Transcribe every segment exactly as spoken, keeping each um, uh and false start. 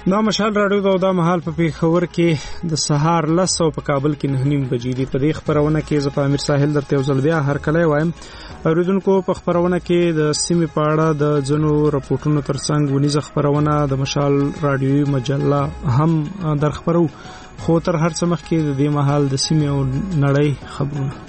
دا مشال راډیو دا د مهال په پیښور کې د سهار لس او په کابل کې نه نیم بجې دي. په دې خبرونه کې زه په امیر ساحل درته وزل بیا هر کله وایم اوریدونکو په خبرونه کې د سیمې په اړه د ځنو راپورټونو ترڅنګ ونیزه خبرونه د مشال راډیوي مجله هم در خبرو، خو تر هر څه مخکې د دې مهال د سیمې او نړۍ خبرونه.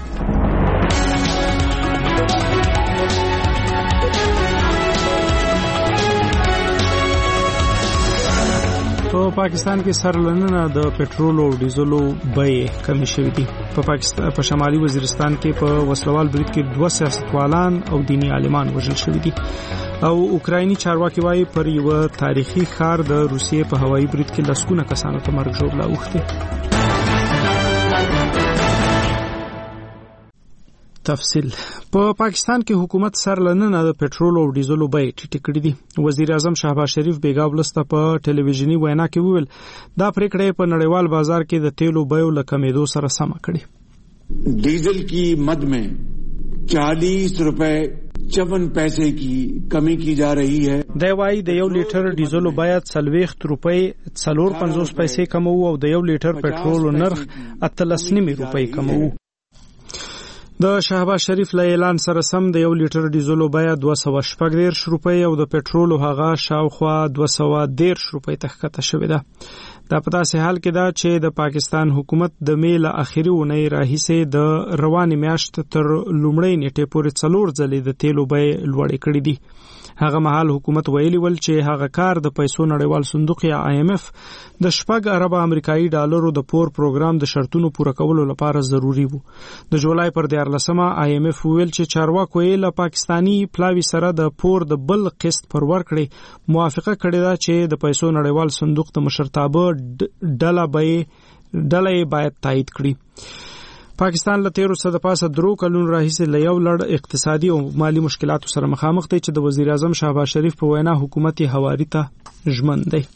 په پاکستان کې سرلننه د پټرول او ډیزلو بیې کمې شوې دي. په پاکستان په شمالي وزیرستان کې په وسلوال برید کې دوه سیاستوالان او دینی عالمان وژل شوي دي او اوکرایني چارواکي وايي پر یو تاریخي ښار د روسیې په هوایي برید کې لسګونه کسانو ته مرګ ژوبله اوښتې. تفصیل په پاکستان کې حکومت سرلننه د پټرول او ډیزلو بیې ټیټې کړې دي. وزیر اعظم شهباز شریف بیګا ولسته په ټلویزیونی وینا کې وویل دا پریکړه په نړیوال بازار کې د تیلو بیو له کمیدو سره سم کړي. ډیزل کی مد میں چالیس روپے چون پیسے کی کمی کی جا رہی ہے. دا وايي د یو لیټر ډیزلو باید څلوېښت روپۍ څلور پنځوس پیسې کمو او د یو لیټر پټرول نرخ اتلس نیمې روپۍ کمو. د شهباز شریف له اعلان سره سم د یو لیټر ډیزلو بیه دوه سوه شپږ دېرش روپۍ او د پټرول هغه شاوخوا دوه سوه دېرش روپۍ ته ښکته شوې ده. دا په داسې حال کې ده چې د پاکستان حکومت د مې له اخري اونۍ راهیسې د روانې میاشت تر لومړۍ نیټې پورې څلور ځلې د تیلو بیې لوړې کړې دي. هغه مهال حکومت ویلي ول چې هغه کار د پیسو نړیوال صندوق یا آی ایم اف د شپږ اربه امریکایي ډالرو د پور پروګرام د شرطونو پوره کولو لپاره ضروری وو. د جولای پر دیارلسمه آی ایم اف ویل چې چارواکو یې له پاکستانی پلاوي سره د پور د بل قسط پر ورکړې موافقه کړې ده چې د پیسو نړیوال صندوق د مشرتابه ډله به ډله باید تایید کړي. پاکستان له تیرو څخه د پاسه درو کلونو راهیسې له یو لړ اقتصادي او مالی مشکلاتو سره مخامخ دی چې د وزیر اعظم شهباز شریف په وینا حکومت هواري ته ژمن دی.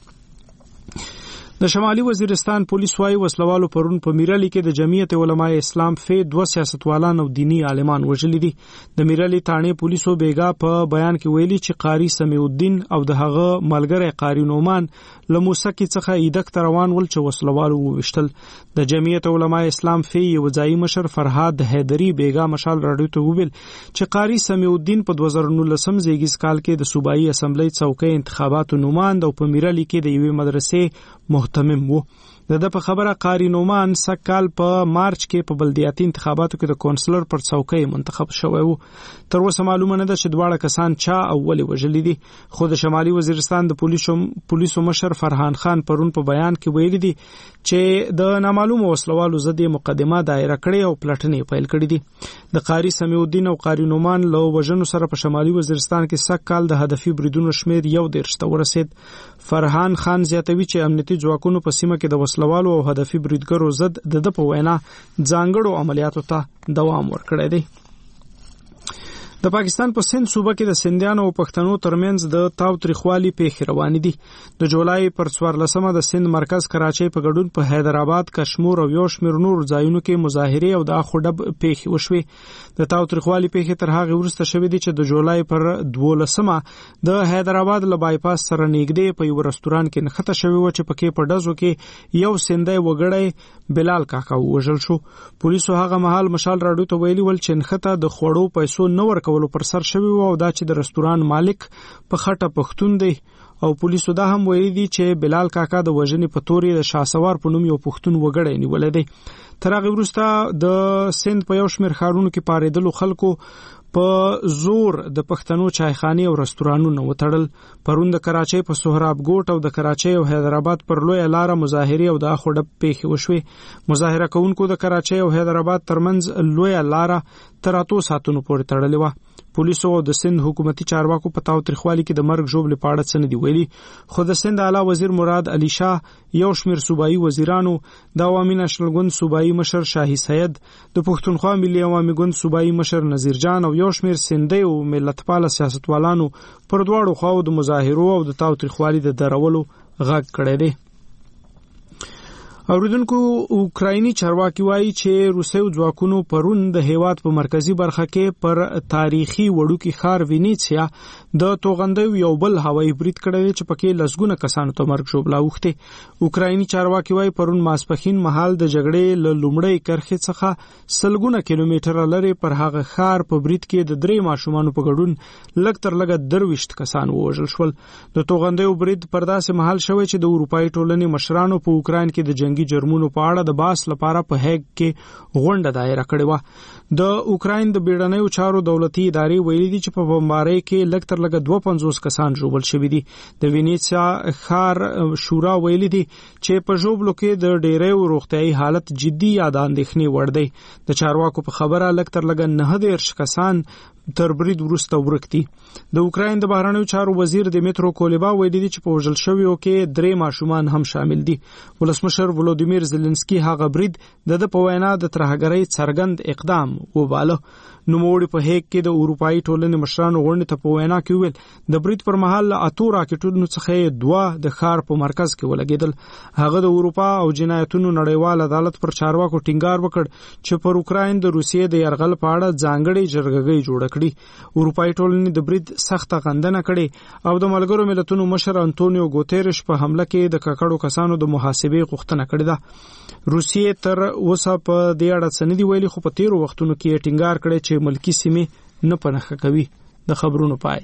د شمالي وزیرستان پولیس وايي وسلوالو پرون په میرالي کې د جمعیت علماء اسلام فې دوه سیاستوالان او دینی عالمان وژلي دي. د میرالي تانه پولیسو بیګا په بیان کې ویلي چې قاری سمیع الدین او د هغه ملګری قاری نومان له موسکی څخه ایدک روان ول چې وسلوالو وشتل. د جمعیت علماء اسلام فې یو ځای مشر فرهاد حیدری بیګا مشال راډیو ته ویل چې قاری سمیع الدین په دوه زره نولسم زیږیز کال کې د صوبایي اسمبلی څوکۍ انتخاباتو نوماند او په میرالي کې د یوې مدرسې محتمم وو. د په خبره قاری نومان سکال په مارچ کې په بلدیاتي انتخاباتو کې د کونسلر پر څوکۍ منتخب شوی وو. تر اوسه معلومه نه ده چې دواړه کسان چا او ولې وژلي دي، خو د شمالي وزیرستان د پولیسو پولیسو مشر فرحان خان پرون په بیان کې ویلي دي چې د نامعلومو وسلوالو ضد مقدمه دایره کړې او پلټنې پیل کړې دي. د قاری سمیع الدین او قاری نومان له وژنو سره په شمالي وزیرستان کې سکال د هدفي بریدونو شمیر یو دېرش ته ورسید. فرحان خان زیاتوي چې امنیتي ځواکونو په سیمه کې د وسلوالو او هدفي بریدګرو ضد د د په وینا ځانګړو عملیاتو ته دوام ورکړی دی. د پاکستان په سند صوبه کې د سندیانو او پښتنو ترمنځ د تاوتریخوالي پیښې روانې دي. د جولای پر څوارلسمه د سند مرکز کراچۍ په ګډون په حیدرآباد، کشمیر او یو شمېر نور ځایونو کې مظاهرې او د اخوډب پیښې وشوې. د تاوتریخوالي پیښې تر هغه وروسته شوې دي چې د جولای پر دولسمه د حیدرآباد له بایپاس سره نږدې په یو رستوران کې نښته شوې و چې پکې په ډزو کې یو سندی وګړی بلال کاکا وژل شو. پولیسو هغه مهال مشال راډیو ته ویلي ول چې نښته د خوړو پیسو نه ورکول پر سر شوی و او دا چې د رستوران مالک په خټه پښتون دی او پولیسو دا هم ویلي دي چې بلال کاکا د وژنې په تورې د شاسوار په نوم یو پښتون وګړی نیولی دی. تر هغې وروسته د سند په یو شمېر ښارونو کې پارېدلو خلکو په زور د پښتنو چایخانې او رستورانونه وتړل. پرون د کراچۍ په سهراب ګوټ او د کراچۍ او حیدرآباد پر لویه لاره مظاهرې او د اخوډب پیښې وشوې. مظاهره کوونکو د کراچۍ او حیدرآباد ترمنځ لویه لاره تر اتو ساعتونو پورې تړلې وه. پولیسو او د سند حکومتي چارواکو په تاوتریخوالي کې د مرګ ژوبلې په اړه څه نه دي ویلي، خو د سند اعلی وزیر مراد علي شاه، یو شمېر صوبایي وزیرانو، د عوامي نېشنل ګوند صوبایي مشر شاهي سید، د پښتونخوا ملي عوامي ګوند صوبایي مشر نذیر جان او یو شمېر سندي او ملتپاله سیاستوالانو پر دواړو خواو د مظاهرو او د تاوتریخوالي د درولو غږ کړی دی. اوریدونکو اوکرایني چارواکي وایي چې روسي ځواکونو پرون د هیواد په مرکزی برخه کې پر تاریخي وړوکی ښار وینیسیا د توغندیو یو بل هوایي برید کړی چې پکې لسګونه کسانو ته مرګ ژوبلا اوښتې. اوکرایني چارواکي وايي پرون ماسپښین مهال د جګړې له لومړۍ کرښې څخه سلګونه کیلومتره لرې پر هغه ښار په برید کې د درې ماشومانو په ګډون لږ تر لږه درویشت کسان ووژل شول. د توغندیو برید پر داسې مهال شوی چې د اروپایي ټولنې مشرانو په اوکراین کې د جنگي جرمونو په اړه د باس لپاره په هیګ کې غونډه دایره کړې و. د اوکراین د بیړنیو چارو دولتي ادارې ویلي دي چې په بمبارۍ کې لږ تر لږه دوه پنځوس کسان ژوبل شوي دي. د وینیسیا ښار شورا ویلي دي چې په ژوبلو کې د ډیریو روغتیايي حالت جدي یا د اندېښنې وړ دی. د چارواکو په خبره لږ تر لږه نهه دېرش کسان تر برید وروسته ورک دي. د اوکراین د بهرنیو چارو وزیر دمیترو کولبا ویلي دي چې په وژل شویو کې درې ماشومان هم شامل دي. ولسمشر ولودیمیر زيلنسکي هغه برید د په وینا د ترهګرۍ څرګند اقدام وباله. نوموړي په هیګ کې د اروپایي ټولنې مشرانو غونډې ته په وینا کې ویل د برید پر مهال اتو راکټونو څخه دوه د ښار په مرکز کې ولګېدل. هغه د اروپا او جنایتونو نړیوال عدالت پر چارواکو ټینګار وکړ چې پر اوکراین د روسیې د یرغل په اړه ځانګړې جرګه جوړه کړې. اروپایي ټولنې د برید سخته غندنه کړې او د ملګرو ملتونو مشر انټونیو ګوتيرش په حمله کې د ککړو کسانو د محاسبې غوښتنه کړې ده. روسیې تر اوسه په دې اړه څه نه دی ویلي، خو په تیرو وختونو کې ټینګار کړی چې ملکی سیمې نه پنهخه کوي. د خبرونو پای.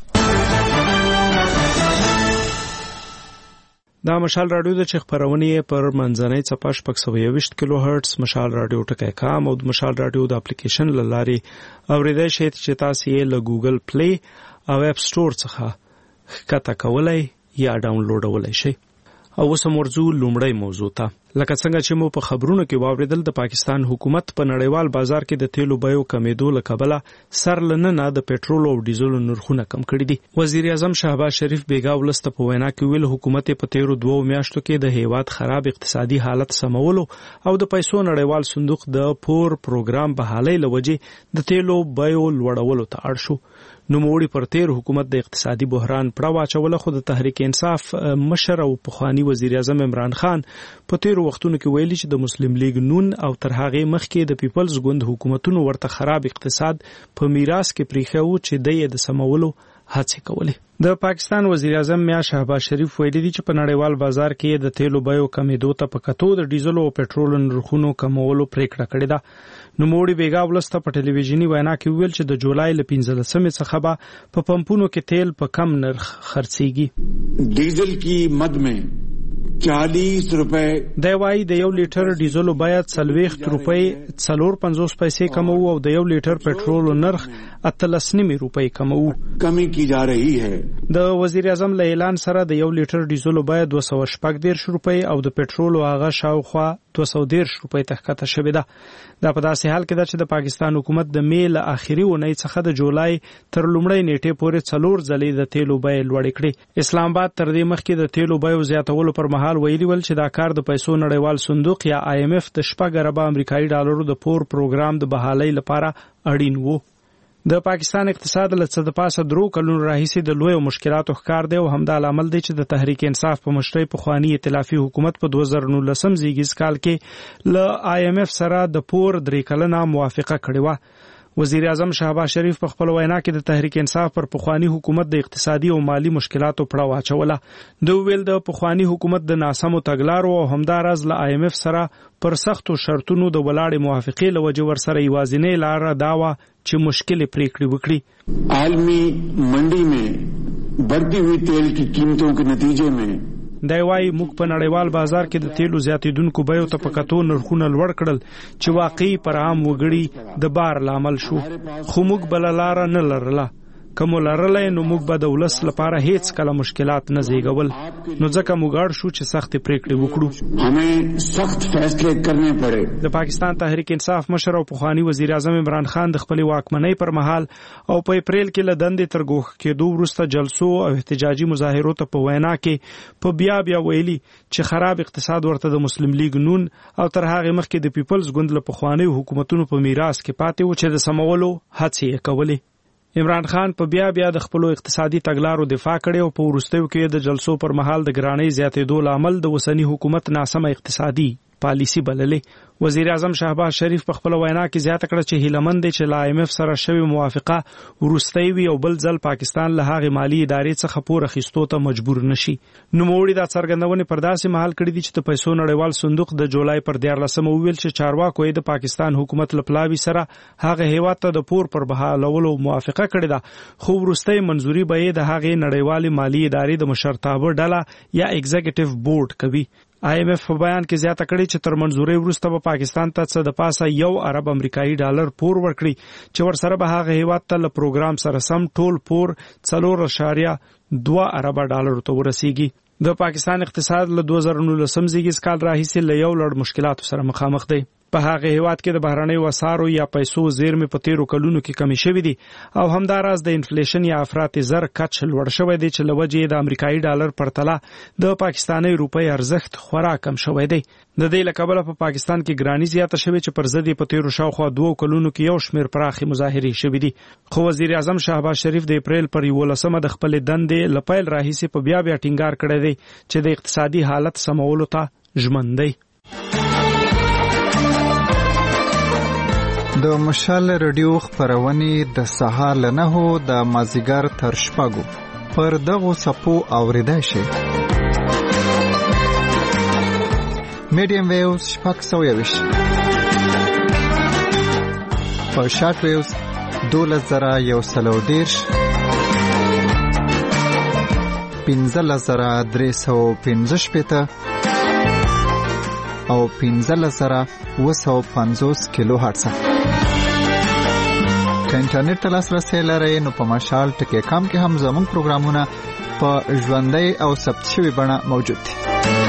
دا مشال رادیو د چخ پرونی پر منځنۍ چپا شپږ سوه یوویشت کیلو هرتز مشال رادیو ټکی کام او د مشال رادیو د اپلیکیشن لاري اوریدای شئ چې تاسو یې له ګوګل پلی او اپ سٹور څخه ښکته کولای یا ډاونلوډولای شئ. او اوس مرزو لومړی موضوع ته. لکه څنګه چې مو په خبرونو کې واوریدل، د پاکستان حکومت په نړیوال بازار کې د تیلو بیو کمیدو له کبله سر لننه د پټرول او ډیزل نرخونه کم کړي دي. وزیر اعظم شهباز شریف بیګا ولست په وینا کې ویل حکومت په تیرو دوه میاشتو کې د هیواد خراب اقتصادي حالت سمولو او د پیسو نړیوال صندوق د پور پروګرام بحالۍ لوجې د تیلو بیو لوړولو ته اړ شو. نوموړي پر تیر حکومت د اقتصادي بحران پړه واچوله، خو د تحریک انصاف مشر او پخوانی وزیر اعظم عمران خان په تیر وختونو کې ویلي چې د مسلم لیگ نون او تر هغه مخکې د پیپلز ګوند حکومتونو ورته خراب اقتصاد په میراث کې پریښو چې د یې د سمولو هڅې کولې. د پاکستان وزیر اعظم میا شهباز شریف ویلي دي چې په نړیوال بازار کې د تیلو بیو کمیدو ته په کتو د ډیزل او پټرول نرخونو کمولو پریکړه کړې ده. نوموړي بیګا ولسته په ټلویزیونی وینا کې ویل چې د جولای ل پنځلسمې څخه به په پمپونو کې تیل په کم نرخ خرڅيږي. ډیزل کی مد میں چالیس روپے د وای د یو لیټر ډیزل باید څلوېښت روپۍ څلور پنځوس پیسې کم او د یو لیټر پټرول نرخ اتلس نیمه روپۍ کم او کمی کی جا رہی ہے. د وزیر اعظم له اعلان سره د یو لیټر ډیزل باید دوه سوه شپږ دېرش روپۍ او د پټرول هغه شاوخوا دوه سوه دېرش روپۍ ته ښکته شوې ده. دا په داسې حال کې ده چې د پاکستان حکومت د می له آخري اونۍ څخه د جولای تر لومړۍ نیټې پورې څلور ځلې د تیلو بیې لوړې کړې. اسلام آباد تر دې مخکې د تیلو بیو زیاتولو پر مهال ویلي ول چې دا کار د پیسو نړیوال صندوق یا آی ایم ایف د شپږ اربه امریکایي ډالرو د پور پروګرام د بحالۍ لپاره اړین وو. د پاکستان اقتصاد له څه د پاسه درو کلونو راهیسې د لویو مشکلاتو ښکار دی او همدا لامل دی چې د تحریک انصاف په مشرۍ پخوانی ائتلافي حکومت په دوه زره نولسم زیږیز کال کې له آی ایم ایف سره د پور درې کلنه موافقه کړې وه. وزیر اعظم شهباز شریف په خپل وینا کې د تحریک انصاف پر پخوانی حکومت د اقتصادي او مالی مشکلاتو پړه واچوله. د ویل د پخوانی حکومت د ناسمو تګلارو او همداراز له آی ایم ایف سره پر سختو شرطونو د ولاړې موافقې لوجه ور سره یوازینۍ لار داوا چې مشکل پریکړې وکړي. عالمی منډي میں بڑھتی ہوئی تیل کی قیمتوں کے نتیجے میں دی وای موږ په نړیوال بازار کې د تیلو زیاتیدونکو بیو ته په کتو نرخونه لوړ کړل چې واقعي پر عام وګړي د بار لامل شو، خو موږ بل لار نه لرله. کوم لرلې نو موږ به د ولس لپاره هیڅ کله مشکلات نه زیږول، نو ځکه موږ اړ شو چې سخت پریکړې وکړو. همې سخت فیصله کرنے پړې. د پاکستان تحریک انصاف مشر او پخوانی وزیر اعظم عمران خان د خپل واکمنۍ پر مهال او په اپریل کې له دندې تر ګوښه کېدو وروسته جلسو او احتجاجي مظاهرو ته په وینا کې په بیا بیا ویلي چې خراب اقتصاد ورته د مسلم لیگ نون او تر هغه مخکې د پیپلز ګوند له پخوانی حکومتونو په میراث کې پاتې و چې د سمولو هڅې یې کولې. عمران خان په بیا بیا د خپل اقتصادي تګلارو دفاع کړي او په وروستیو کې د جلسو پر مهال د ګرانۍ زیاتېدو لامل د وسنی حکومت ناسمه اقتصادي پالیسی بللې. وزیر اعظم شهباز شریف په خپل وینا کې زیاته کړه چې هیلمند دی چې له آی ایم اف سره شوی موافقه ورستۍ وي او بل ځل پاکستان له هغه مالی ادارې څخه پور اخیستو ته مجبور نشي. نوموړي دا څرګندونې پر داسې مهال کړې دي چې د پیسو نړیوال صندوق د جولای پر دیارلسمه وویل چې چارواکو یې د پاکستان حکومت له پلاوي سره هغه هیواد ته د پور پر بحالولو موافقه کړې ده، خو ورستۍ منځوري به یې د هغې نړیوالې مالی ادارې د مشرتابه ډله یا ایگزیکټیو بورډ کوي. آی ایم اف په بیان کې زیاته کړې چې تر منځوري وروسته به پاکستان ته څه د پاسه یو ارب امریکایي ډالر پور ورکړي چې ورسره به هغه هیواد ته له پروګرام سره سم ټول پور څلور اعشاریه دوه ارب ډالر ته ورسیږي. د پاکستان اقتصاد له دوه زره نولسم زیږیز کال راهیسې له یو لړ مشکلاتو سره مخامخ دی. په هغه هیواد کې د بهرنیو اسعارو یا پیسو زیرمې په تیرو کلونو کې کمی شوې دي او همداراز د انفلیشن یا افراط زر کچ لوړ شوی دی چې له وجې د امریکایي ډالر پرتله د پاکستاني روپۍ ارزښت خورا کم شوی دی. د دې له کبله په پاکستان کې ګرانی زیاته شوې چې پر ضد په تیرو شاوخوا دوه کلونو کې یو شمېر پراخې مظاهرې شوې دي. خو وزیر اعظم شهباز شریف د اپریل پر یولسمه د خپل دندې له پیل راهیسې په بیا بیا ټینګار کړی دی چې د اقتصادي حالت سمولو ته ژمن دی. د مشال رادیو خبرونه د سهار له نهو د مازیګر تر شپږو پر دغو صفو اوریدای شي. میډیم ویوز شپږ سوه یویشت، په شارټ ویوز دولس زره یو سل او دېرش، پنځلس زره درې سوه پنځه شپېته او پنځلس زره اوه سوه پنځوس کیلو هرتز. که انټرنیټ ته لاسرسی لرئ نو په مشال ټکی کام کې هم زموږ پروګرامونه په ژوندۍ او ثبت شوي بڼه موجود دي.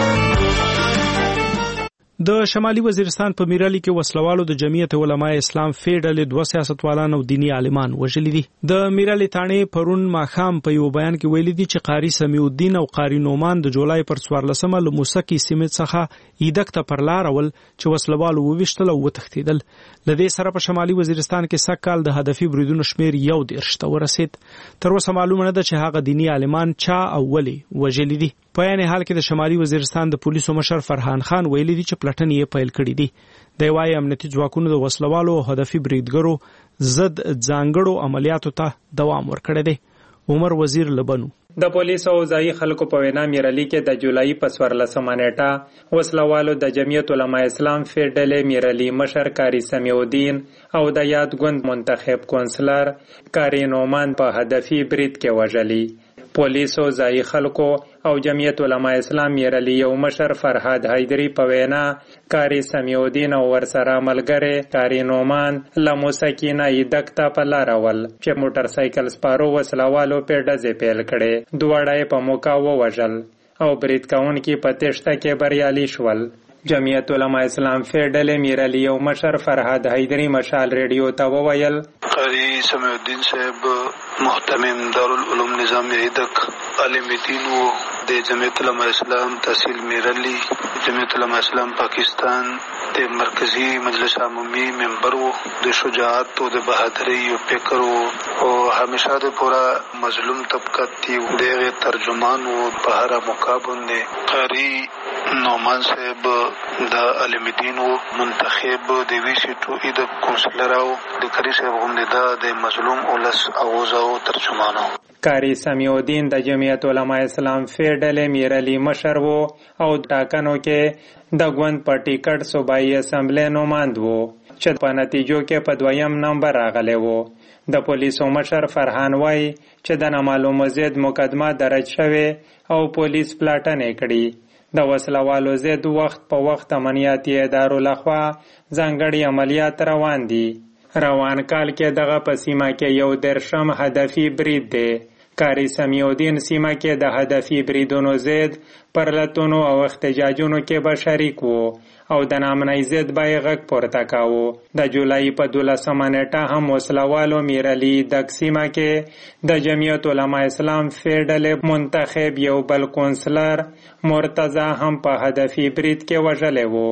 د شمالي وزیرستان په میرالی کې وسلوالو د جمعیت علماء اسلام فی ډلې دوه سیاستوالان او دینی عالمان وژلي دي. د میرالی تانې پرون ماښام په یو بیان کې ویلي دي چې قاری سمیع الدین او قاری نومان د جولای پر څوارلسمه له موسکی سیمې څخه ایدک ته پر لار ول چې وسلوالو وویشتل او وتښتېدل. له دې سره په شمالي وزیرستان کې سږ کال د هدفي بریدونو شمېر یو دېرش ته ورسېد. تر اوسه معلومه نه ده چې هغه دینی عالمان چا او ولې وژلي دي. په یعنی حال کې د شمالي وزیرستان د پولیسو مشر فرحان خان ویلي دي چې پلټنې یې پیل کړي دي. د وايي امنیتي ځواکونو د وسلوالو او هدفي بریدګرو ضد ځانګړو عملیاتو ته دوام ورکړی دی. عمر وزیر لبنو د پولیسو او ځایي خلکو په وینا میرالی کې د جولای په څوارلسمه نیټه وسلوالو د جمعیت علماء اسلام فی ډلې میرالی مشر قاری سمیع الدین او د یاد ګوند منتخب کونسلر قاری نومان په هدفي برید کې وژلي. پولیسو ځایي خلکو او جمعیت علماء اسلام میرالی یو مشر فرهاد حیدری په وینا قاری سمیع الدین او ورسره ملګری قاری نومان له موسکی نه ایدک ته په لاره ول چې موټر سایکل سپارو وسلوالو په ډزې پیل کړې. دواړه یې په موقع ووژل او برید کوونکي په تېښته کې بریالي شول. جمعیت علماء اسلام فی ډلې میرالی یو مشر فرهاد حیدری مشال ریډیو ته وویل قاری سمیع الدین صاحب محتمم دارالعلوم نظامیه ایدک عالم دین و د جمعیت علماء اسلام تحصیل میرالی جمعیت علماء اسلام پاکستان د مرکزی مجلس عمومی ممبر و د شجاعت و د بہادری و فکر و ہمیشہ د پورا مظلوم طبقہ تی د ترجمان و بہرا مقابل نے قاری نومان صاحب د عالم دین و منتخب د وی سی ټو ایدک کونسلر او د قاری صاحب هم د مظلوم اولس اواز او ترجمانو. قاری سمیع الدین د جمعیت علماء اسلام فی ډلې میرالی مشر وو او ټاکنو کې د ګوند په ټیکټ صوبایي اسمبلی نوماند وو چې په نتیجو کې په دویم نمبر راغلی وو. د پولیسو مشر فرحان وای چې د نامعلومه ضد مقدمه درج شوې او پولیس پلاټنې کړي. د وسلوالو ضد وخت په وخت امنیتي ادارو لخوا ځانګړي عملیات روان دي. روان کال کې دغه په سیمه کې یو درشم هدفي برید دی. قاری سمیع الدین سیمه کې د هدفي بریدونو ضد پرلتونو او احتجاجونو کې به شریک وو او د نامنۍ ضد به یې غږ پورته کاوه. د جولای په دولسمه نیټه هم وسلوالو میرالی دک سیمه کې د جمعیت علماء اسلام فی ډلې منتخب یو بل کونسلر مرتضی هم په هدفي برید کې وژلی وو.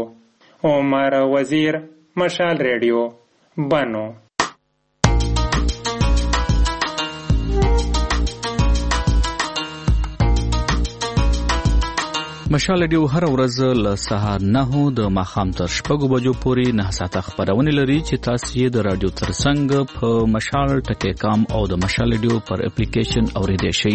عمر وزیر مشال ریډیو بنو. مشال ریډیو هر ورځ له سهار نهو د ماښام تر شپږو بجو پورې نه ساعته خبرونه لري چې تاسو یې د رادیو ترڅنګ په مشال ټکی کام او د مشال ریډیو پر اپلیکیشن اوریدئ شئ.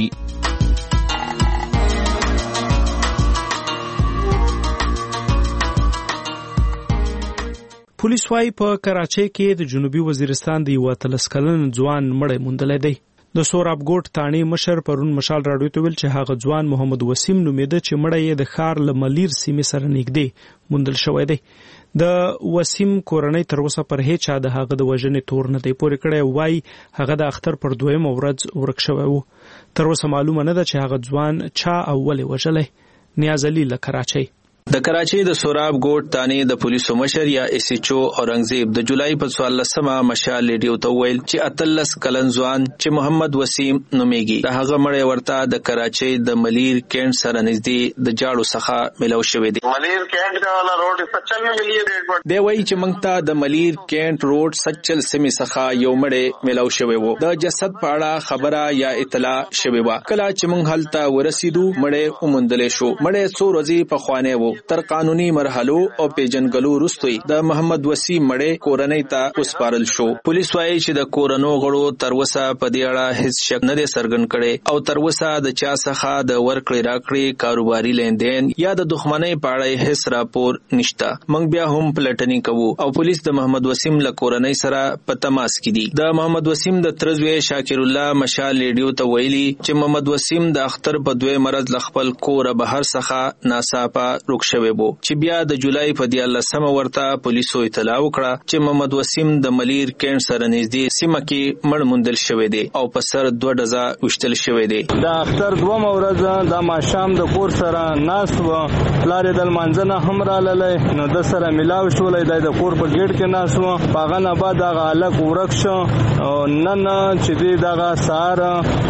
پولیس وايي په کراچۍ کې د جنوبي وزیرستان د یو اتلس کلن ځوان مړی موندلی دی. د سوراب ګوټ تانې مشر پرون مشال راډیو ته ویل چې هغه ځوان محمد وسیم نومېده چې مړی یې د ښار له ملیر سیمې سره نږدې موندل شوی دی. د وسیم کورنۍ تر اوسه پر هیڅ چا د هغه د وژنې تور نه دی پورې کړی. وایي هغه د اختر پر دویمه ورځ ورک شوی و. تر اوسه معلومه نه ده چې هغه ځوان چا او ولې وژلی. نیاز علي له کراچۍ. د کراچۍ د سوراب ګوټ تانې د پولیسو مشر یا ایس ایچ او اورنګزیب د جولای په څوارلسمه مشال ریډیو ته ویل چې اتلس کلن ځوان چې محمد وسیم نومیږي د هغه مړی ورته د کراچۍ د ملیر کینټ سره نږدې د جاړو څخه ملو شوی دی. ملیر کینټ کا والا روډ سچل میں ملی دی. دی وایي چې موږ ته د ملیر کینټ روډ سچل سیمې څخه یو مړی ملو شوی و. د جسد په اړه خبره یا اطلاع شوی و. کله چې موږ هلته ورسېدو مړی وموندل شو. مړی څو ورځې پخوانی و. تر قانوني مرحلو او پیژنګلو وروسته د محمد وسیم مړی کورنۍ ته وسپارل شو. پولیس وايي چې د کورنو غړو تر اوسه په دې اړه هیڅ شک نه دی څرګند کړی او تر اوسه د چا څخه د ورکړې راکړې کاروباري لیندین یا د دښمنۍ په اړه هیڅ راپور نشته. موږ بیا هم پلټنې کوو او پولیس د محمد وسیم له کورنۍ سره په تماس کې دي. د محمد وسیم د ترزوی شاکر الله مشال ریډیو ته ویلي چې محمد وسیم د اختر په دوی مرز ل خپل کور بهر څخه ناڅاپه روک شوی و چې بیا د جولای په دیارلسمه ورته پولیسو اطلاع وکړه چې محمد وسیم د ملیر کینټ سره نږدې سیمه کې مړ موندل شوی دی او په سر دوه ډزه وشتل شوی دی. د اختر دوه ورځ د ماښام د کور سره ناست و. پلار یې د لمانځه نه هم راغلی نو د سره میلاو شولی دی. د کور په ګیټ کې ناست و. په هغه نه بعد هغه هلک ورک شو. نن چې دی دغه سهار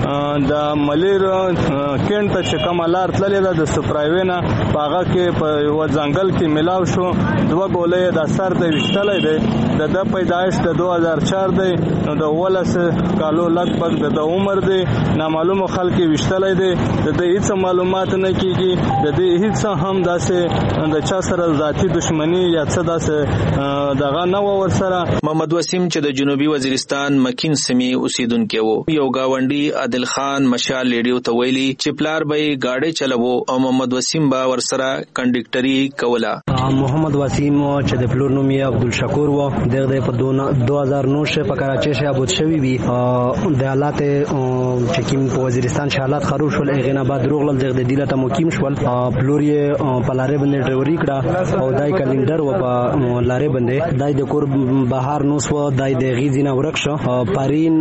د ملیر کینټ ته چې کومه لار تللې ده د سپرایوې نه په هغه کې په یو ځنګل کې ملاو شو. دوه ګولۍ د سر ته ویشتلی دی. د ده پیدایش د دو هزار چار دی نو د اوولس کالو لګبګ د ده عمر دی. نامعلومو خلک یې ویشتلی دی. د ده هېڅ معلومات نه کېږي. د دې هېڅ هم داسې د چا سره ذاتي دشمني یا څه داسې دغه نه وه ورسره. محمد وسیم چې د جنوبي وزیرستان مکین سیمې اوسیدونکی و. یو ګاونډي عادل خان مشال ریډیو ته ویلي چې پلار به یې ګاډۍ چلوو او محمد وسیم به ورسره کنډکټري کوله. محمد وسیم چې د پلور نوم یې عبدالشکور و. دغه په دو هزار نو شه په کراچۍ شه ابود شوی وي. د حالات چې کوم په وزیرستان شه حالات خراب شول هغه نه بعد روغل دغه د دلته مقیم شول. پلور یې په لارې باندې ډرایوري کړه او دای کلندر و په لارې باندې دای د کور بهر نو سو دای د غیزینه ورک شو. پرین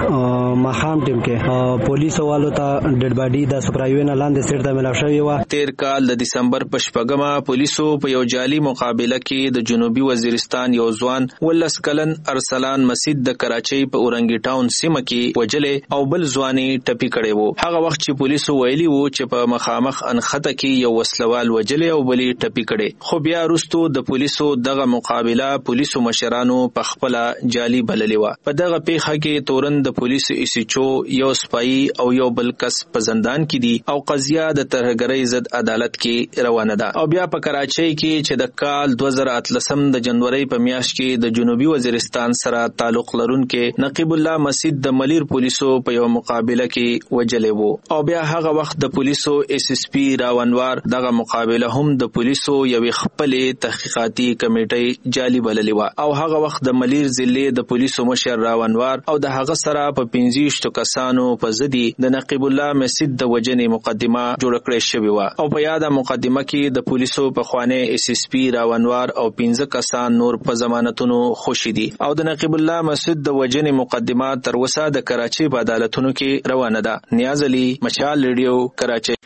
ماخام ټیم کې پولیس والو ته ډډ باډي د سپرایوې نه لاندې سیټ ته ملاو شوی و. تیر کال د دسمبر په شپږمه پولیسو په یو جعلي مقابله کې د جنوبي وزیرستان یو ځوان ولس کلن ارسلان مسجد د کراچۍ په اورنګي ټاون سیمه کې وجلې او بل ځواني ټپي کړي وو. هغه وخت چې پولیسو ویلي وو چې په مخامخ انخته کې یو وسلوال وجلې او بلی ټپي کړي. خو بیا وروسته د پولیسو دغه مقابله پولیسو مشرانو په خپل جعلي بللې و. په دغه پیښه کې تورن د پولیسو ایسچو یو سپایي او یو بل کس په زندان کې دي او قضیه د ترهګرۍ ضد عدالت کې روانه ده. او بیا په کراچۍ کې چې د کال دوه زره اتلسم د جنوري په میاشت کې د جنوبي وزیرستان سره تعلق لرونکي نقیب الله مسجد د ملیر پولیسو په یو مقابله کې وجلې وو. او بیا هغه وخت د پولیسو ایس ایس پی راونوار دغه مقابله هم د پولیسو یوې خپلې تحقیقاتي کمیټې جعلي بللې وه. او هغه وخت د ملیر ضلع د پولیسو مشر راونوار او د هغه سره په پنځه کسانو په ضدي د نقیب الله مسجد د وجنې مقدمه جوړ کړې شوې وه. او په یاده مقدمه کې د پولیسو په خوانه ایس ایس پی راونوار او پنځه کسان نور په ضمانتونو خوشي دي. او د نقیب الله مسجد د وجنې مقدمه تر اوسه د کراچۍ په عدالتونو کې روانه ده. نیاز علي، مشال ریډیو، کراچۍ.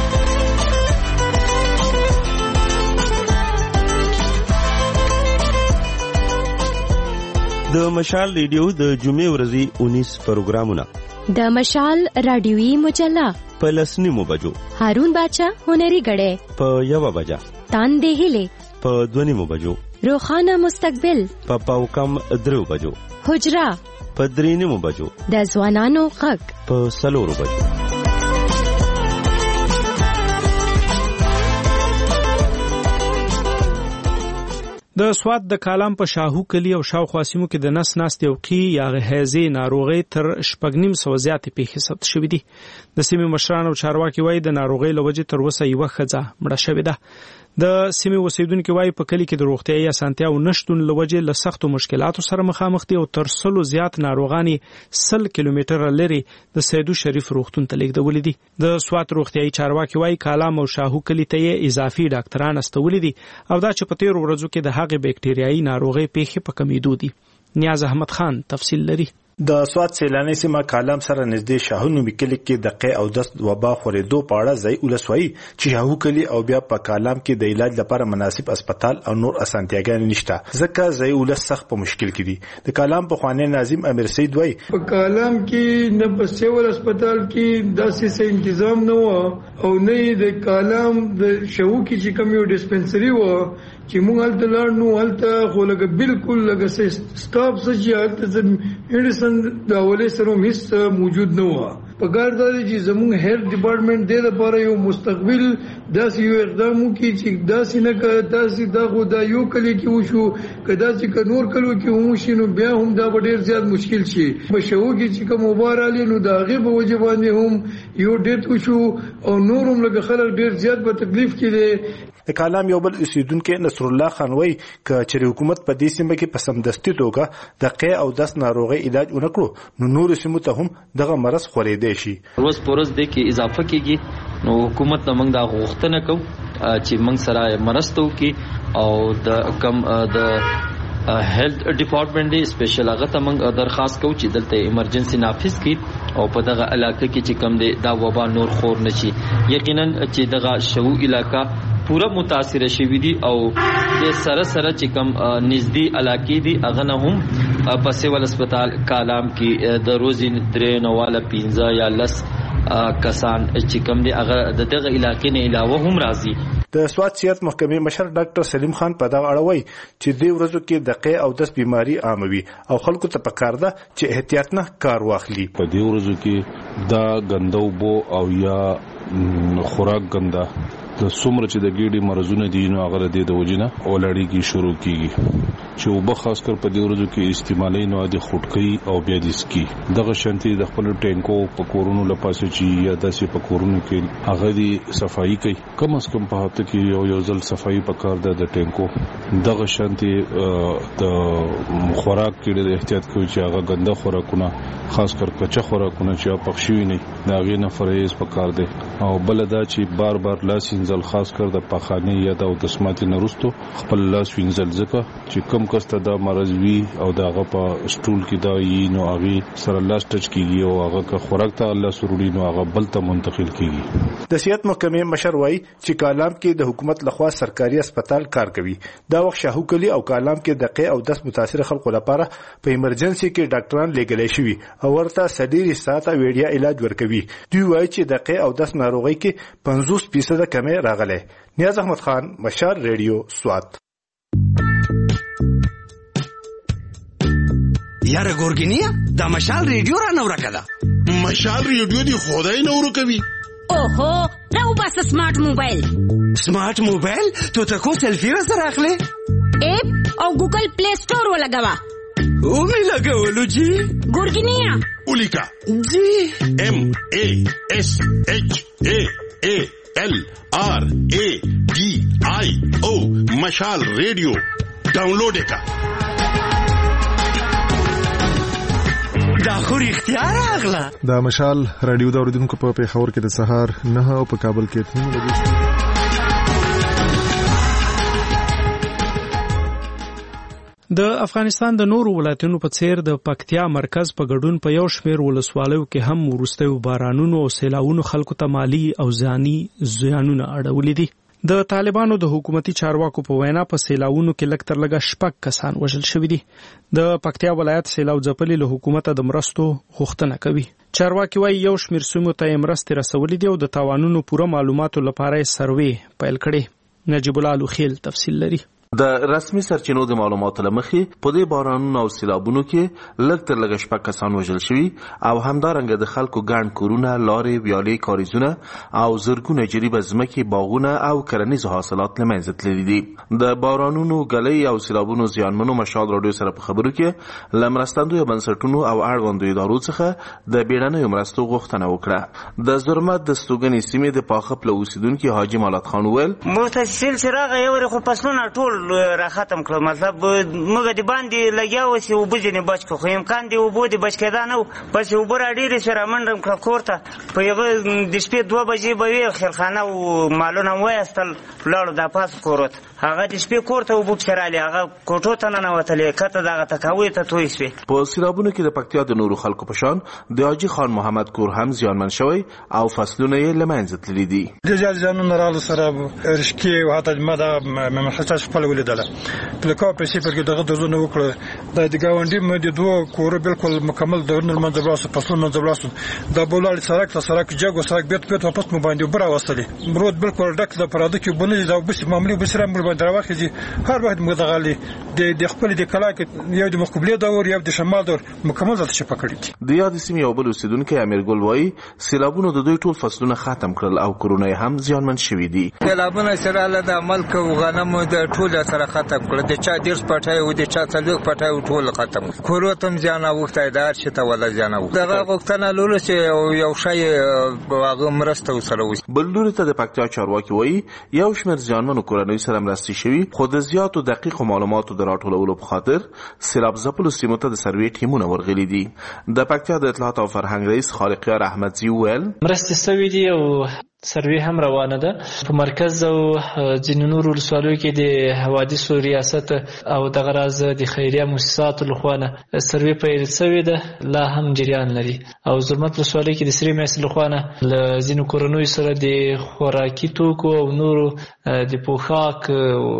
د مشال ریډیو د جمعې ورځې اونیس پروګرامونه. د مشال رادیوي مجله په لسنیمو بجو. هارون باچا هنري غړې په یو بجا. تان دهله په دونیمو بجو. روخانه مستقبل په پاو کم درو بجو. حجرا په درینیمو بجو. د ځوانانو غږ په سلورو بجو. د سوات د کالام په شاهو کلی او شاوخوا سیمو کې د نس ناستې او قی یا هیزې ناروغۍ تر شپږ نیم سوه زیاتې پیښې ثبت شوې دي. د سیمې مشران او چارواکي وایي د ناروغۍ له وجې تر اوسه یوه ښځه مړه شوې ده. د سیمې اوسیدونکي وایي په کلي کې د روغتیايي اسانتیاو نشتون له وجې له سختو مشکلاتو سره مخامخ دي او تر سلو زیات ناروغان سل کیلومتره لرې د سیدو شریف روغتون ته لیږدولي دي. د سوات روغتیايي چارواکي وایي کالام او شاهو کلي ته یې اضافي ډاکټران استولي دي او دا چې په تیرو ورځو کې د هغې بکټریايي ناروغۍ پیښې په کمیدو دي. نیاز احمد خان تفصیل لري. د سوات سیلانی سیمه کالام سره نږدې شاهو کلی کې د قی او دست وبا خورېدو په اړه ځای ولسوي چې شاهو کلی او بیا په کالام کې د علاج لپاره مناسب هسپتال او نور اسانتیاګانې نشته ځکه ځای ولس سخت په مشکل کې دي. د کالام په خوانی ناظم امیر سید وای په کالام کې نه په سیول هسپتال کې داسې څه تنظیم نه و او نه د کالام د شاهو کې چې کوم یو ډیسپنسري و چې موږ هلته لاړو هلته خو لکه بالکل لکه سټاف چې هلته میډیسن د اولې سره هیڅ موجود نه و. په کار دا دی چې زموږ هیلث ډپارټمنټ د لپاره یو مستقبل داسې یو اقدام وکړي چې داسې نه که داسې دا خو دا یو کلی کې وشو که داسې که نور کلو کې وشي نو بیا هم دا به ډېر زیات مشکل شي. په شاهو کې چې کوم وبا راغلی نو د هغې په وجه باندې هم یو ډیت وشو او نور هم لکه خلک ډېر زیات په تکلیف کې دی. د کالام یو بل اوسیدونکو نصر الله خان وای ک چې حکومت په دې سیمه کې په سمدستي توګه د قی او دست ناروغي علاج ونکړو نو نور سیمو ته هم دغه مرض خورېدای شي. روز پورز د کې اضافه کیږي نو حکومت موږ دا غوښتنه کوو چې موږ سره مرسته وکړي او د کم د هیلث ډپارټمنټ دی سپیشل هغه ته موږ درخواست کوو چې دلته ایمرجنسي نافذ کړي او په دغه علاقې کې چې کم دی دا وبا نور خور نشي. یقینا چې دغه شاهو علاقہ پورا متاثر شوی دي او د سره سره چې کم نږدې علاقې دي هغه نه هم په سیول هسپتال کالام کې د روزي درې نواله پنځه یا لس کسان چې کم دي هغه د دغه علاقې نه علاوه هم راځي. د سوات صحت محکمې مشر ډاکټر سلیم خان په دغه اړه وایي چې د ورځو کې د قی او دست بیماری عاموي او خلکو ته پکار ده چې احتیاط نه کار واخلي. په دې ورځو کې دا ګندو بو او یا خوراک ګنده د څومره چې د ګیډې مرزونه دي نو هغه د دې د وجنه اولړیږي شروع کیږي چې وب خاص کر په دې ورځو کې استعمالي نو د خټکۍ او بیا د سکی دغه شانتي د خپل ټینکو په کورونو لپاسه چې یا داسې په کورونو کې هغه دی صفائی کوي کم از کم په هفته کې یو یو ځل صفائی پکار ده د ټینکو دغه شانتي د خوراک کې د احتیاط کوي چې هغه ګنده خوراکونه خاص کر کچا خوراکونه چې پخښوي نه دا غي نه فریز پکار ده او بل دا چې بار بار لاس ځل خاص کر د پخانه یا د دسماتي نرستو خپل لاس وینځل ځکه چې کم کسته دا مرز وی او داغه په سټول کې دا یې نو هغه سره لاس ټچ کیږي او هغه که خوراک ته الله سروړي نو هغه بل ته منتقل کیږي. د صحت محکمې مشر وای چې کالام کې د حکومت لخوا سرکاري هسپتال کار کوي. دا وخت شاهو کلی او کالام کې د قی او دست متاثر خلکو لپاره په ایمرجنسي کې ډاکټران لګلې شوی او ورته سديري ساته ویډیا علاج ورکوي. دوی وای چې د قی او دست ناروغي کې پنځوس فیصد کمه راغله. نیاز احمد خان مشال ریډیو سوات. یاره ګورګینیا دا مشال ریډیو را نور کړه. مشال ریډیو دی خدای نور کوي. اوهو راو بس سمارټ موبایل. سمارټ موبایل ته تاسو سلفي سره اخلي اپ او ګوګل پلی سٹور ولګوا. او می لګولو جی ګورګینیا اولیکا جی ام ا اس اچ ا ا L R A D I O مشال ریډیو ډاونلوډ کا. دا خو اختیار اغلا. دا مشال رادیو دا اوریدونکو په پیښور کې د سهار نه او په کابل کې اته بجې. د افغانستان د نورو ولایتونو په څیر د پکتیا مرکز په ګډون په یو شمېر ولسوالیو کې هم وروستیو بارانونو او سیلاونو خلکو ته مالی او ځاني زیانونه اړولي دي. د طالبانو د حکومتي چارواکو په وینا په سیلاونو کې لږ تر لږه شپږ کسان وژل شوي دي. د پکتیا ولایت سیلاو ځپلي له حکومته د مرستو غوښتنه کوي. چارواکي وایي یو شمېر سیمو ته یې مرستې رسولي دي او د تاوانونو پوره معلوماتو لپاره یې سروې پیل کړې. نجیب الله لوخیل تفصیل لري. د رسمي سرچینو د معلوماتو لمخې په دې بارانونو او سیلابونو کې لږ تر لږه شپږ کسان وژل شوي او همدارنګه د خلکو ګڼ کورونه، لارې، ویالې، کاریزونه او زرګونه جریبه ځمکې، باغونه او کرنیز حاصلات له منځه تللي دي. د بارانونو، ګلۍ او سیلابونو زیانمنو مشال راډیو سره په خبرو کې له مرستندویو بنسټونو او اړوندو ادارو څخه د بیړنیو مرستو غوښتنه وکړه. د زرمت د ستوګنې سیمې د پاخپ له اوسیدونکي حاجي مالت خان وویل متصل چې راغی یو خو فصلونه ټول را ختم کړل، مطلب موږ د باندې لګیا وسی او بجنې بچ کو خو امکان دی وبو د بچ کېدا نه پس او بر اډیر سره منډم کړ کوړه په یو د شپې دوه بجې به وی خلخانه او مالونه وایستل لاړو د پاس کورت هغه د شپې کوړه وبو سره هغه کوټو ته نه وتلې کته دغه تکاوي ته توي سوي. په سیلابونو کې د پکتیا د نورو خلکو په شان د حاجي خان محمد کور هم زیانمن شوی او فصلونه یې له منځه تللي دي. د ځانونو رااله سره رشکي او حتی ماده ممحصه خپل ولیدله پلکا په سیفر کې دغه درونه وکړه د دګاونډي مې د دوه کور بالکل مکمل درونه منځ بلاسو فصلونه منځ بلاسو د بولال سرک ته سرک جګو سرک بیت بیت واپس مو باندې برا وصلې مرود بالکل ډک د پراده کې بنې دا بس معمولی بسره مل باندې راوخیږي هر وخت مدغالي د د خپل د کلا کې یو د مقبله دور یو د شمال دور مکمل ځل چې پکړي. د یاد سیمې یو بل اوسیدونکو امیر ګل وایي سیلابونو د دوی ټول فصلونه ختم کړل او کورونه هم زیانمن شوي دي. سیلابونه سره له ملک او غنمو د ټول سره ختم کړل، د چا ډیر پټای او د چا څلور پټای ټول ختم کورو تم ځان اوختای دار شته ولا ځان اوخت دغه وختنه لولو چې یو شای واغه مرسته وسره وي. بلوري ته د پکتیا چارواکي وایي یو شمېر زیانمنو کورنۍ سره مرستې شوي خو د زیاتو دقیق معلوماتو د راټولولو په خاطر سیلاب ځپلو سیمو ته د سروې ټیمونه ورغلي دي. د پکتیا د اطلاعات او فرهنګ رئیس خالقیار احمدزي وویل مرستې سوي دي او سروې هم روانه ده. په مرکز او ځینو نورو ولسوالیو کې د حوادثو ریاست او دغه راز د خیریه مؤسساتو لخوا نه سروې پیل شوې ده لا هم جریان لري او زرمت ولسوالۍ کې د سری میس لخوا نه له ځینو کورنیو سره د خوراکي توکو او نورو د پوښاک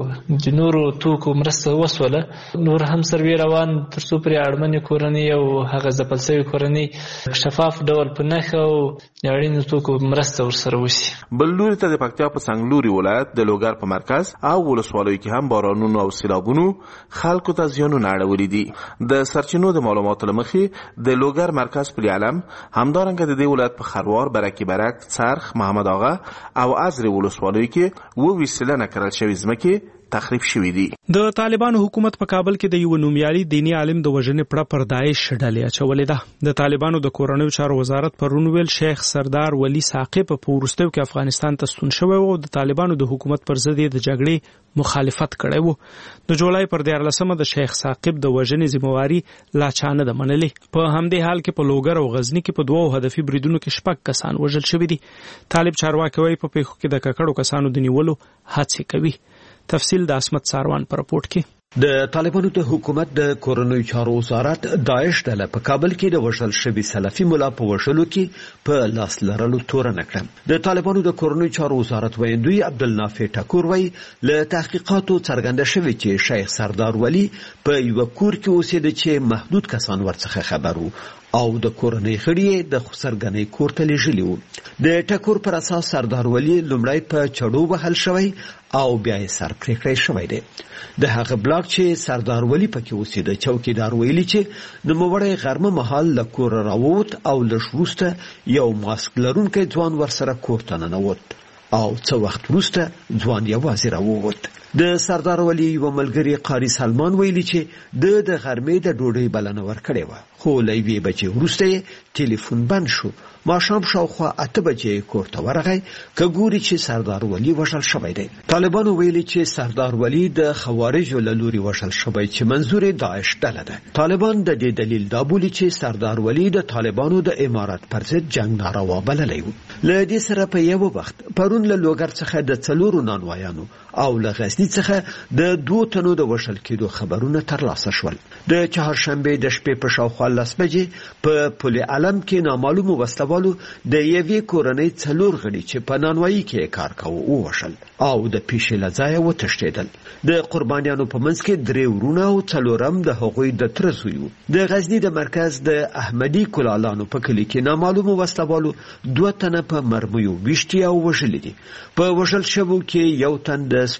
د نورو توکو مرسته وسوله. نور هم سروې روان تر څو پرې اړمنې کورنۍ او هغه ځپل شوي کورنۍ شفاف ډول په نښه او د اړینو توکو مرسته ورسره بلوري ته د پکتیا په څنګلوري ولایت د لوګر په مرکز او ولسوالیو کې هم بارانونو او سیلابونو خلکو ته زیانونه اړولي دي. د سرچینو د معلوماتو لمخې د لوګر مرکز پلی علم همدارنګه د دې ولایت په خروار، برکي برک، څرخ، محمد آغا او ازرې ولسوالیو کې اووه سلنه کرل شوي ځمکې تخریب شوې دي. د طالبانو حکومت په کابل کې د یو نومیالي دینی عالم د وژنې پړه پر داعش ډلې اچولې ده. د طالبانو د کورنیو چارو وزارت پرون ویل شیخ سردار ولی ثاقب په وروستیو کې افغانستان ته ستون شوی او د طالبانو د حکومت پر ضد د جګړې مخالفت کړی وو. د جولای پر دیارلسمه د شیخ ثاقب د وژنې ذمہواری لا چانه ده منلې. په همدې حال کې په لوګر او غزنی کې په دوه هدفي بریدونو کې شپږ کسان وژل شوي دي. طالب چارواکي وايي په پیښو کې د ککړو کسانو د نیولو هڅې کوي. تفصیل د اسمت ساروان پر رپورت کې. د طالبانو د حکومت د کورنیو چارو وزارت داعش ډله په کابل کې د وژل شوي سلفي مولا په وژلو کې په لاس لرلو تورنه کړه. د طالبانو د کورنیو چارو وزارت ویندوی عبدالنافع ټاکور وایي له تحقیقاتو څرګنده شوې چې شیخ سردار ولی په یو کور کې اوسېده چې محدود کسان ورڅخه خبر وو او د کورنۍ غړي د خسرګنۍ کور ته لېږلي وو. د ټاکور پر اساس سردار ولی لومړی په چړو وهل شوی او بیا یې سر پرې کړی شوی دی. د هغه بلاک چې سردار ولی پکې اوسېده چوکیدار ویلي چې نوموړی غرمه مهال له کوره راووت او لږ وروسته یو ماسک لرونکی ځوان ورسره کور ته ننوت او څه وخت وروسته ځوان یوازې راووت. د سردار ولی یو ملګری قاری سلمان ویلي چې د د غرمې د ډوډۍ بلنه ورکړې وه خو له یوې بجې وروسته یې ټلیفون بند شو. ماښام شاوخوا اته بجې کور ته ورغی که ګوري چې سردار ولی وژل شوی دی. طالبانو ویلي چې سردار ولی د خوارجو له لوري وژل شوی چې منظور یې داعش ډله ده. طالبان د دې دلیل دا بولي چې سردار ولی د طالبانو د امارت پر ضد جنگ ناروا بللی و. له دې سره په یو وخت پرون له لوګر څخه د څلورو نانوایانو او له غزني څخه د دوه تنو د وژل کېدو خبرونه ترلاسه شول. د چهارشنبې د شپې په شاوخوا لس بجې په پل علم کې نامعلومو وسلوالو د یوې کورنۍ څلور غړي چې په نانوایي کې کار کاوه ووژل او د پیښې له ځایه وتښتېدل. د قربانیانو په منځ کې درې ورونه او څلورم د هغوی د تره زوی و. د غزني د مرکز د احمدي کلالانو په کلي کې نامعلومو وسلوالو دوه تنه په مرمیو ویشتي او وژلي دي. په وژل شوو کې یو تن د سپورتي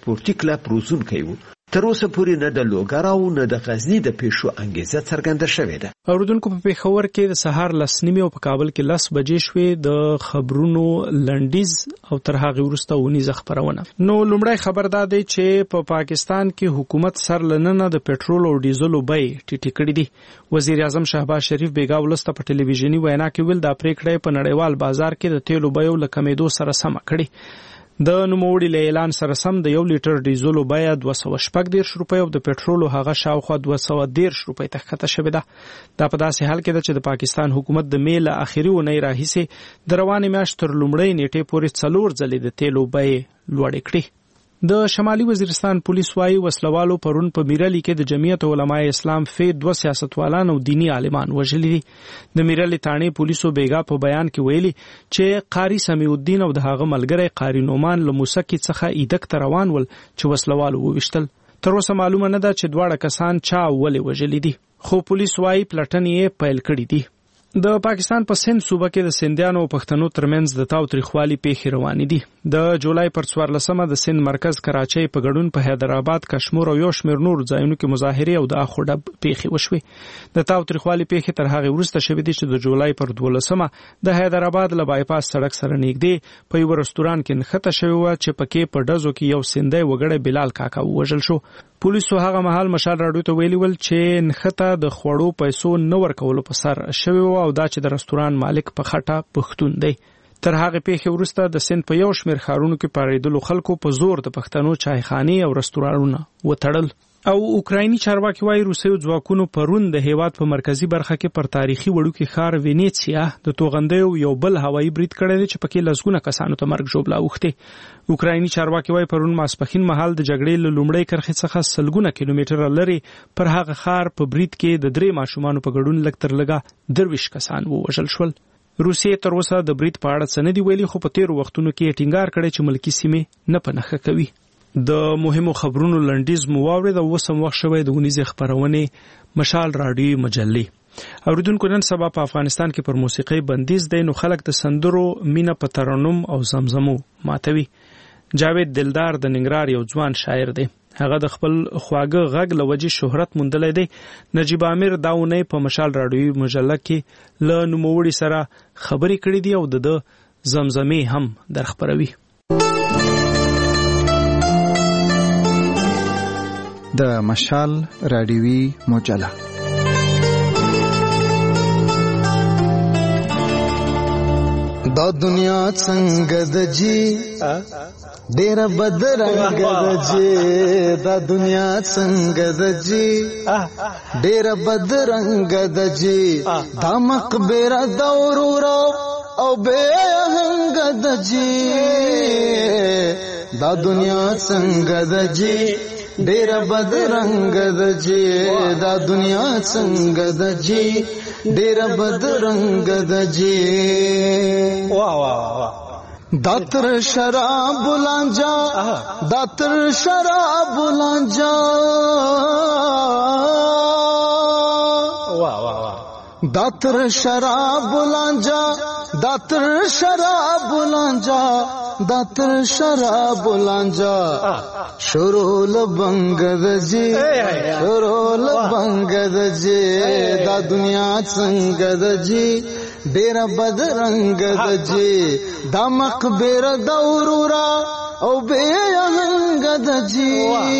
انقلاب روزونکی و تر اوسه پورې نه د لوګر او نه د غزنی د پیښو انګیزه څرګنده شوې ده. اوریدونکو په پیښور کې د سهار لس نیمې او په کابل کې لس بجې شوې د خبرونو لنډیز او تر هغه وروسته ونیزه خبرونه. نو لومړی خبر دا دی چې په پا پاکستان کې حکومت سر لننه د پېټرول او ډیزلو بیې ټیټې کړې دي. وزیر اعظم شهباز شریف بیګا ولسته په ټلویزیونی وینا کې ویل دا پریکړه په نړیوال بازار کې د تیلو بیو له کمیدو سره سم کړي. د نوموړي له اعلان سره سم د یو لیټر ډیزلو بیه دوه سوه شپږ دېرش روپۍ او د پېټرولو هغه شاوخوا دوه سوه دېرش روپۍ ته ښکته شوې ده. دا په داسې حال کې ده چې د پاکستان حکومت د مې له اخري اونۍ راهیسې د روانې میاشتې تر لومړۍ نیټې پورې څلور ځلې د تیلو بیې لوړې کړې. د شمالي وزیرستان پولیس وايي وسلوالو پرون په میرالي کې د جمعیت علماء اسلام فی دوه سیاستوالان او دینی عالمان وژلي دي. د میرالي تانې پولیسو بیګا په بیان کې ویلي چې قاری سمیع الدین او د هغه ملګری قاری نومان له موسکی څخه ایدک ته روان ول چې وسلوالو وویشتل. تر اوسه معلومه نه ده چې دواړه کسان چا ولې وژلي دي، خو پولیس وايي پلټنې یې پیل کړې دي. د پاکستان په سند صوبه کې د سندیانو او پښتنو ترمنځ د تاوتریخوالي پیښې روانې دي. د جولای پر څوارلسمه د سند مرکز کراچۍ په ګډون په حیدرآباد، کشمیر او یو شمېر نور ځایونو کې مظاهرې او د اخو ډب پیښې وشوې. د تاوتریخوالي پیښې تر هغې وروسته شوې دي چې د جولای پر دولسمه د حیدرآباد له بایپاس سړک سره نږدې په یو رستوران کې نښته شوې وه چې پکې په ډزو کې یو سندی وګړی بلال کاکا ووژل شو. پولیسو هغه مهال مشال راډیو ته ویلي ول چې نښته د خوړو پیسو نه ورکولو په سر شوې وه او دا چې د رستوران مالک په خټه پښتون دی. تر هغه پیښې وروسته د سند په یو شمېر ښارونو کې پارېدلو خلکو په زور د پښتنو چایخانې او رستورانونه وتړل. او اوکرایني چارواکي وايي روسیو ځواکونو پرون د هیواد په مرکزی برخه کې پر تاریخي وړوکی ښار وینیسیا د توغندیو یو بل هوایي برید کړی دی چې پکې لسګونه کسانو ته مرګ ژوبله اوښتې. اوکرایني چارواکي وايي پرون ماسپښین مهال د جګړې له لومړۍ کرښې څخه سلګونه کیلومتره لرې پر هغه ښار په برید کې د درې ماشومانو په ګډون لږ تر لږه درویشت کسان ووژل شول. روسیې تر اوسه د برید په اړه څه نه دي ویلي، خو په تیرو وختونو کې یې ټینګار کړی چې ملکي سیمې نه په نښه کوي. د مهمو خبرونو لنډیز مو واورید او اوس هم وخت شوی د ونیزې خپرونې مشال راډیو مجلې. اوریدونکو نن سبا په افغانستان کې پر موسیقۍ بندیز دی، نو خلک د سندرو مینه په ترنم او زمزمو ماتوي. جاوید دلدار د ننګرهار یو ځوان شاعر دی. هغه د خپل خواږه غږ له وجې شهرت موندلی دی. نجیب عامر دا اونۍ په مشال راډیو مجله کې له نوموړي سره خبرې کړې دي او د ده زمزمې هم در خپروي. د مشال راډیوي مجله دا دنیا څنګه د جی ډېره بدرنګه د جی دا دنیا څنګه د جی ډېره بدرنګه د جی دا مقبره د ورورو او بې آهنګه د جی دا دنیا څنګه د جی ډېره بدرنګه د جی دا دنیا څنګه د جی ډېره بدرنګه د جی واه واه واه داتر شراب لانجا داتر شراب لانجا واه واه واه داتر شراب لانجا داتر شراب لانجا داتر شراب لانجا شرول بنگ دجی شرول بنگ دجی دا دنیا څنګ دجی ډېر بدرنګ دجی دا مقبر دورورا او بے آهنګ دجی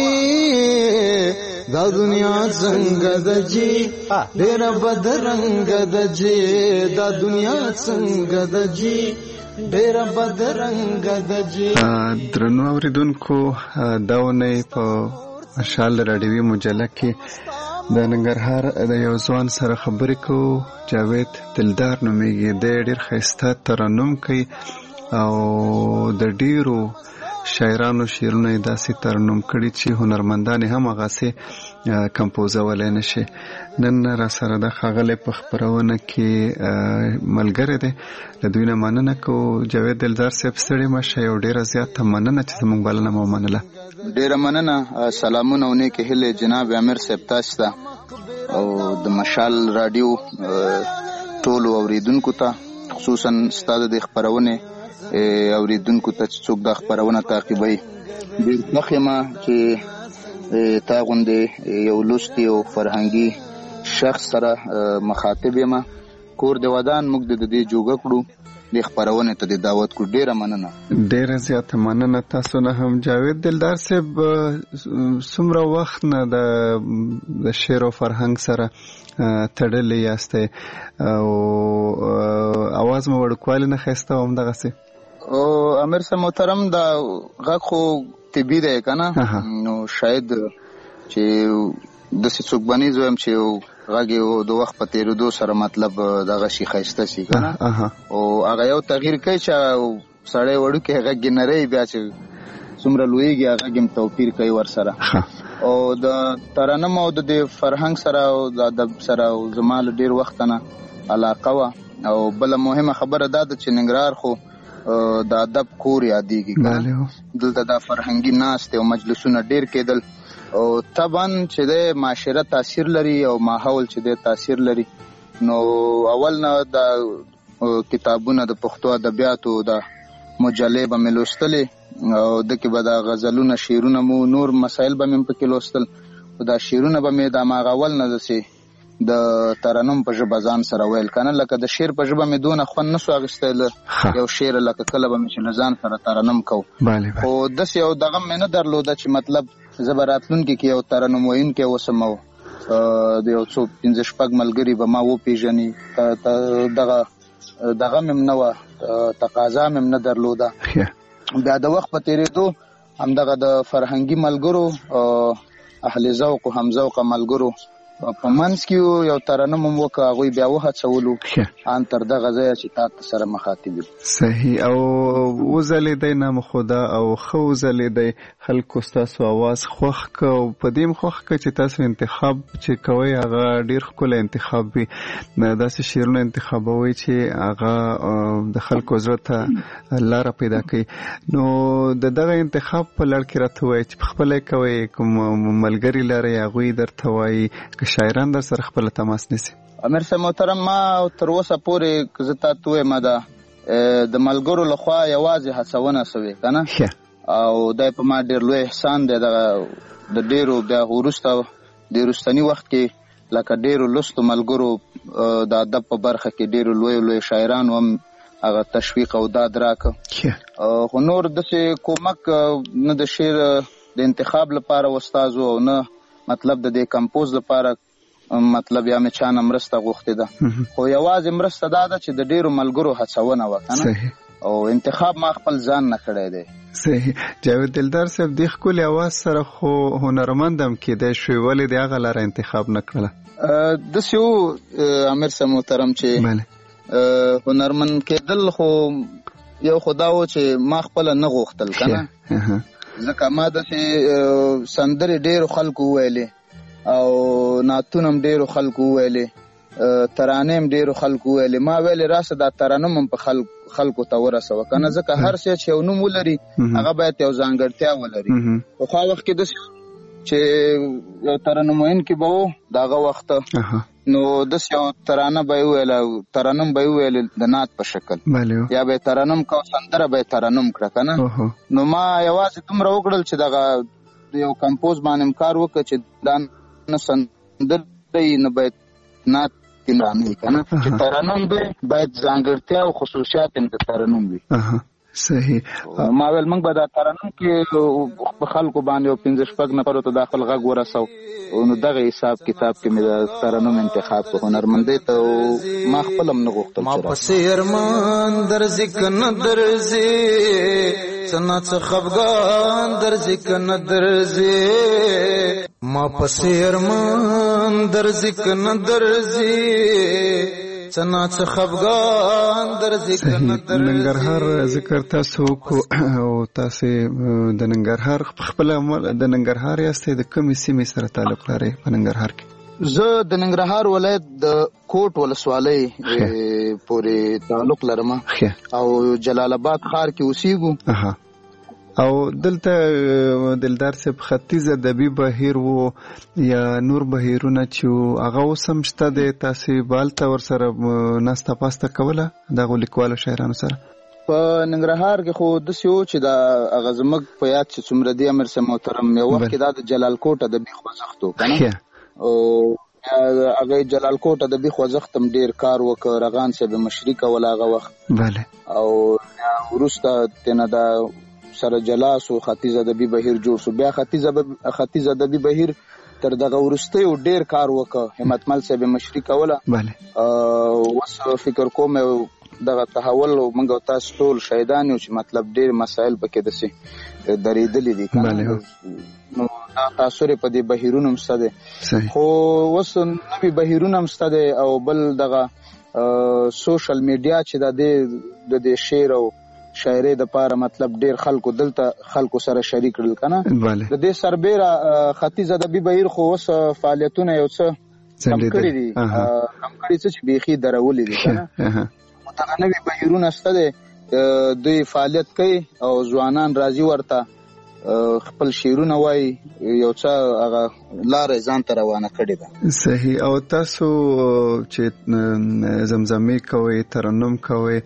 دا دنیا څنګه دجی ډېر بدرنګ دجی دا دنیا څنګه دجی ډېر بدرنګ دجی. درنو اوریدونکو دا ونې په مشال راډیوي مجله کې د ننګرهار د یو ځوان سره خبرې کوو. جاوید دلدار نومیږي. د ډېر ښایسته ترنم کوي او د ډېرو شاعرانو شعرونه یې داسې ترنم کړي چې هنرمندان هم هغسې کمپوزولی نه شي. نن را سره د ښاغلی په خپرونه کې ملګری دی. له دوی نه مننه کوو. جاوید دلدار صاحب ستړي مه شئ او ډېره زیاته مننه چې زموږ بلنه مو ومنله. ډېره مننه. سلامونه او نیکې هیلې جناب امیر صاحب تاسو ته او د مشال راډیو ټولو اوریدونکو ته، خصوصا ستا د دې خپرونې اوریدونکو ته چې څوک دا خپرونه تعقیبوي. ډېر خوښ یم چې تا غوندې یو لوستی او فرهنګي شخص سره مخاطب یم. کور د ودان موږ د دې جوګه کړو د خبرونه ته د دعوت کو. ډیره مننه. ډیره زیاته مننه تاسو نه هم. جاوید دلدار صاحب څومره وخت نه د شعر او فرهنګ سره تړلې یاستئ او اواز مو وړوکوالی نه ښایسته و همدغسې؟ او امیر صاحب محترم دا غږ خو طبي دی که نه، نو شاید چې داسې څوک بنیز ویم چې غږ یې د وخت په تېرېدو سره مطلب دغه شي ښایسته سي که نه، او هغه یو تغییر کوي چې سړی وړوکی غږ یې نری بیا چې څومره لویږي هغه غږ هم توپیر کوي ورسره. او د ترنم او د فرهنګ سره او د ادب سره زما له ډېر وخته نه علاقه وه. او بله مهمه خبره دا ده چې ننګرهار خو د ادب کور یادېږي، دلته دا فرهنګي ناستې او مجلسونه ډېر کېدل. او طبعا چې د معاشره تاثیر لري او ماحول چې د تاثیر لري. نو اول نه د کتابونه د پښتو ادبیاتو د مجلې به مې لوستلې او دکې به د غزلونه شعرونه مو نور مسایل به مې پکې لوستل. دا شعرونه به مې د هماغه اول نه داسې د ترنم په ژبه ځان سره ویل که نه، لکه د شعر په ژبه مې دونه خوند نه سو اخیستی. یو شعر لکه کله به مې چې له ځان سره ترنم کو، خو داسې یو دغه مې نه درلوده چې مطلب زه به راتلونکي کې یو ترنم ویونکی اوسم او د یو څو پنځه شپږ ملګري به ما وپېژني. دغه دغه مې هم نه وه، تقاضا مې هم نه درلوده. بیا د وخت په تېرېدو همدغه د فرهنګي ملګرو اهل ذوق او همذوقه ملګرو په منځ کې یو ترنم هم وکړه، هغوی بیا وهڅولو ان تر دغه ځایه چې تا سره مخاطب یم. صحیح. او وځلېدی نام خدا او ښه وځلېدی، خلکو ستاسو اواز خوښ که او په دې هم خوښ که چې تاسو انتخاب چې کوئ هغه ډېر ښکلی انتخاب وي. داسې شعرونه انتخابوئ چې هغه د خلکو زړه ته لاره پیدا کوي. نو د دغه انتخاب په لړ کې راته ووایئ چې پخپله یې کوئ، کوم ملګري لرئ هغوی درته وایي، که شاعران در سره خپله تماس نیسي؟ امیر صاحب محترم ما تر اوسه پورې که زه تا ته ووایم ده د ملګرو لخوا یوازې هڅونه سوې که نه، او دا په ما ډېر لوی احسان دی. دغه د ډېرو بیا وروسته د وروستني وخت کې لکه ډېرو لوستو ملګرو د ادب په برخه کې ډېرو لویو لویو شاعرانو هم هغه تشویق او داد راکه. خو نور داسې کومک نه د شعر د انتخاب لپاره استازو او نه مطلب د دې کمپوز لپاره مطلب یا مې چانه مرسته غوښتې ده، خو یوازې مرسته دا ده چې د ډېرو ملګرو هڅونه وه که نه، او انتخاب ما خپل ځان نه کړی دی. صحیح. جاوید دلدار صاحب دې ښکلي اواز سره خو هنرمند هم کېدی شوی، ولې د هغه لاره انتخاب نه کړله؟ داسې و امیر صاحب محترم چې هنرمند کېدل خو یو خو دا و چې ما خپله نه غوښتل که نه، ځکه ما داسې سندرې ډېرو خلکو وویلې او نعتونه هم ډېرو خلکو وویلې، ترانې هم ډېرو خلکو وویلې. ما ویلې راسه دا ترنم هم په خلکو ته ورسوه که نه، ځکه هر څه چې یو نوم ولري هغه باید یو ځانګړتیا ولري. پخوا وخت کې داسې چې یو ترنم ویونکی به و د هغه وخته، نو داسې یو ترانه به یې وویله، ترنم به یې وویلې د نعت په شکل، یا به یې ترنم که سندره به یې ترنم کړه که نه. نو ما یوازې دومره وکړل چې دغه یو کمپوز باندې کار وکړه چې دا نه سندره دی نه باید نعت کې رانه وي که نه، چې ترنم دی باید ځانګړتیا او خصوصیات یې د ترنم وي. صحیح. ما ویل موږ به دا ترنم کې په خلکو باندې یو پنځه شپږ نفرو ته دا خپل غږ ورسو، نو دغه حساب کتاب کې مې د ترنم انتخاب په هنرمندۍ ته ما خپل هم نه غوښتل ما پسې ارمان درځي که نه درځي، څه نه څه خفګان درځي که نه درځي، ما پسې ارمان درځي که نه درځي، څنا څه خفګان درځي که نه درځي. ننګرهار ذکر تاسو کو او تاسو د ننګرهار خپل د ننګرهار یاستئ، د کومې سیمې سره تعلق لرئ په ننګرهار کې؟ زه د ننګرهار ولایت د کوټ ولسوالۍ پورې تعلق لرم او جلال آباد ښار کې اوسېږو. او دلته دلدار صاحب ختیځ ادبي بهیر وو یا نور بهیرونه چې هغه اوس هم شته دی، تاسې به هلته ورسره ناسته پاسته کوله دغو لیکوالو شاعرانو سره؟ په ننګرهار کې خو داسې و چې دا هغه زموږ په یاد چې څومره دی امیر صاحب محترم یو وخت کې دا د جلال کوټ ادبي خوځښت و که نه او هغه جلال کوټ ادبي خوځښت هم ډېر کار وکړ رغان صاحب مشري کوله هغه وخت بله او وروسته تېنه دا سره جلا سو ختیځ ادبي بهیر جوړ سو بیا ختیځ ختیځ ادبي بهیر تر دغه وروستیو ډېر کار وکړ همتمل صاحب مشري کوله بله اوس فکر کوم دغه تحول موږ او تاسو ټول شهیدان یو چې مطلب ډېر مسایل پکې داسې درېدلي دي نو دا تاثر په دې بهیرونو هم شته دی خو اوس نوي بهیرونه هم شته دی او بل دغه سوشل میډیا چې د دې د دې شعر او شاعرۍ دپاره مطلب ډېر خلکو دلته خلکو سره شریک کړل که نه د دې سربیره ختیځ ادبي بهیر خو اوس فعالیتونه یو څه کم کړي دي کم کړي څه چې بیخي درولي دي که نه دغه نوي بهیرونه شته دی دوی فعالیت کوي او ځوانان راځي ورته خپل شعرونه وایي یو څه هغه لاره ځان ته روانه کړې ده صحیح او تاسو چې زمزمې کوئ ترنم کوئ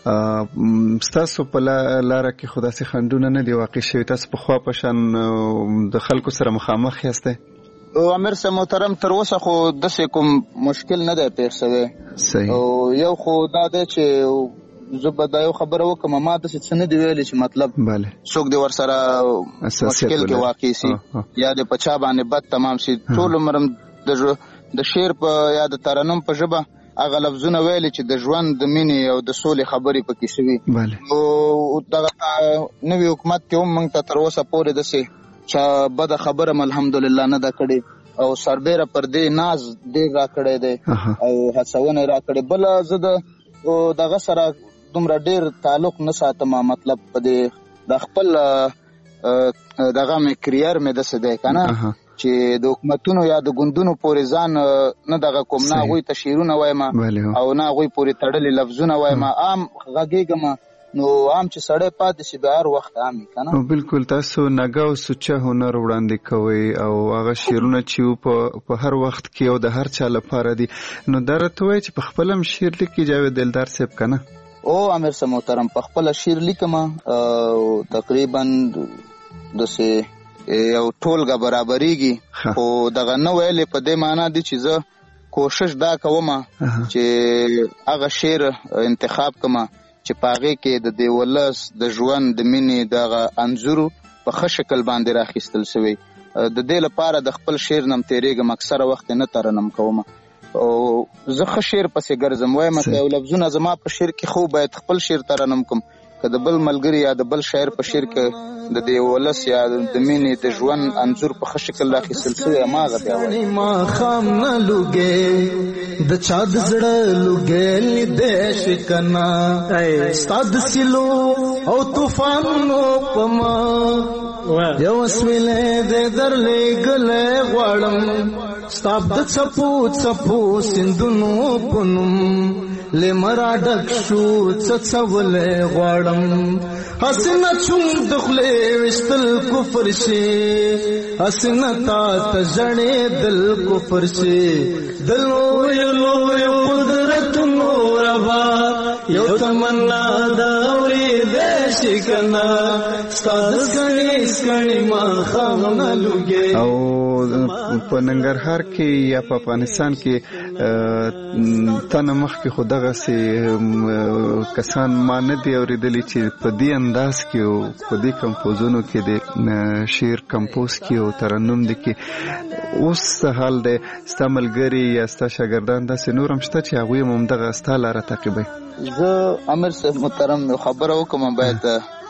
ستاسو په لاره کې خو داسې خنډونه نه دي واقع شوي تاسو پخوا په شان د خلکو سره مخامخ یاستئ امیر صاحب محترم تر اوسه خو داسې کوم مشکل نه دی پیښ شوی او یو خو دا دی چې زه به دا یو خبره وکړم ما داسې څه نه دي ویلي چې مطلب څوک دې ورسره مشکل کې واقع سي یا د په چا باندې بد تمام سي ټول عمر د شعر په یا د ترنم په ژبه هغه لفظونه ویلي چې د ژوند د مینې او د سولې خبرې پکې شوي او دغه نوي حکومت کې هم موږ ته تر اوسه پورې داسې چا بده خبره الحمدلله نه ده کړې او سربیره پر دې ناز ډېر را کړی دی او هڅونه را کړې بله زه د دغه سره دومره ډېر تعلق نه ساتم مطلب په دې د خپل دغه مې کریر مې داسې دی که نه چې د حکومتونو یا د ګوندونو پورې ځان نه دغه کوم نه هغوی ته شعرونه وایم او نه هغوی پورې تړلي لفظونه وایم عام غږېږم نو عام چې سړی پاتې شي به هر وخت عام وي که نه بالکل تاسو نګه او سوچه هنر وړاندې کوئ او هغه شعرونه چې په هر وخت کې او د هر چا لپاره دي نو دا راته وایي چې په خپله هم شعر لیکي جاوید دلدار صاحب که نه او امیر صاحب محترم په خپله شعر لیکم تقریبا داسې یو ټولګه برابریږي خو دغه نه ویلې په دې معنا دي چې زه کوشش دا کوم چې هغه شعر انتخاب کوم چې په هغې کې د دې ولس د ژوند د مینې دغه انځورو په ښه شکل باندې راخیستل شوی د دې لپاره د خپل شعر نه م تېرېږم اکثره وخت نه ترنم کوم او زه ښه شعر پسې ګرځم وایم که یو لفظونه زما په شعر کې خو باید خپل شعر ترنم کوم که د بل ملګري یا د بل شاعر په شعر کې د دې ولس یا د مینې د ژوند انځور په ښه شکل راخیستل شوی هماغه بیا وایي ماښام نه لوګې د چا د زړه لوګې لیدې شي که نه ستا د سیلو او طوفانونو په ما یو سویلې دې درلېږلی غواړم ستا د څپو څپو سیندونو په نوم لمرا ډک شو څڅولې غواړم حسنه چون د خولې وشتل کفر شي حسنه تا ته ژړې دل کفر شي دل لوی لوی قدرت نوربا یو تمنا دا اورېدی شي که نه ستا د سکڼې سکڼې ماښامونه لوګې او په ننګرهار کې یا په افغانستان کې تنه مخکې خو دغسې کسان ما نه دي اورېدلي چې په دې انداز کې او په دې کمپوزونو کې د شعر کمپوز کې او ترنم دي کې اوس څه حال دی ستا ملګري یا ستا شاګردان داسې نور هم شته چې هغوی هم همدغه ستا لاره تعقیبوي زه امیر صاحب محترم یو خبره وکړم باید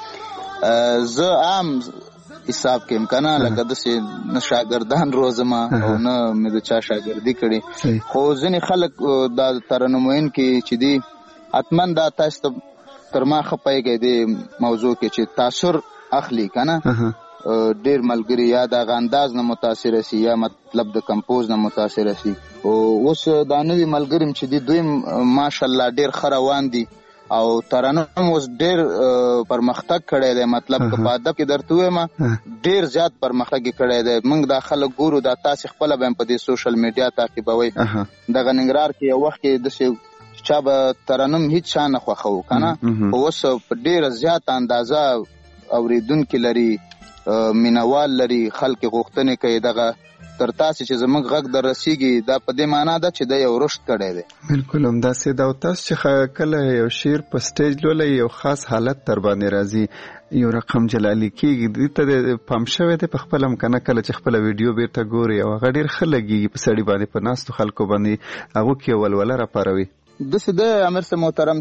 زه عام حساب کې امکانه لکه داسې نه شاګردان روزم او نه مې د چا شاګردي کړې خو ځینې خلک دا ترنم ویونکي چې دي حتما دا تاسو ته تر ما ښه پوهېږئ دې موضوع کې چې تاثر اخلي که نه ډېر ملګري یا د هغه انداز نه متاثره سي یا مطلب د کمپوز نه متاثره سي او اوس دا نوي ملګري چې دي دوی ماشاءالله ډېر ښه روان دي او ترنم اوس ډېر پرمختګ کړی دی مطلب که په ادب کې درته ووایم ډېر زیات پرمختګ یې کړی دی موږ دا خلک ګورو دا تاسې خپله به هم په دې سوشل میډیا تعقیبوئ دغه ننګرهار کې یو وخت کې داسې چا به ترنم هیڅ چا نه خوښو کنه. خو اوس په ډیره زیاته اندازه اوریدونکي لري، مینوال لري، خلک غوښتنې کوي دغه تر تاسو چې زموږ غږ در رسیږي. دا په دې معنا ده چې د یو رشد کړی دی. بالکل همداسې دا. او تاسو چې کله یو شعر په سټیج لولئ یو خاص حالت در باندې راځي، یو رقم جلالي کېږي، دې ته پام شوی دی په خپله هم که نه؟ کله چې خپله ویډیو بیرته ګوري او هغه ډېر ښه لګېږي په سړي باندې، په ناستو خلکو باندې هغو کې یو ولوله راپاروي. داسې دی امیر صاحب محترم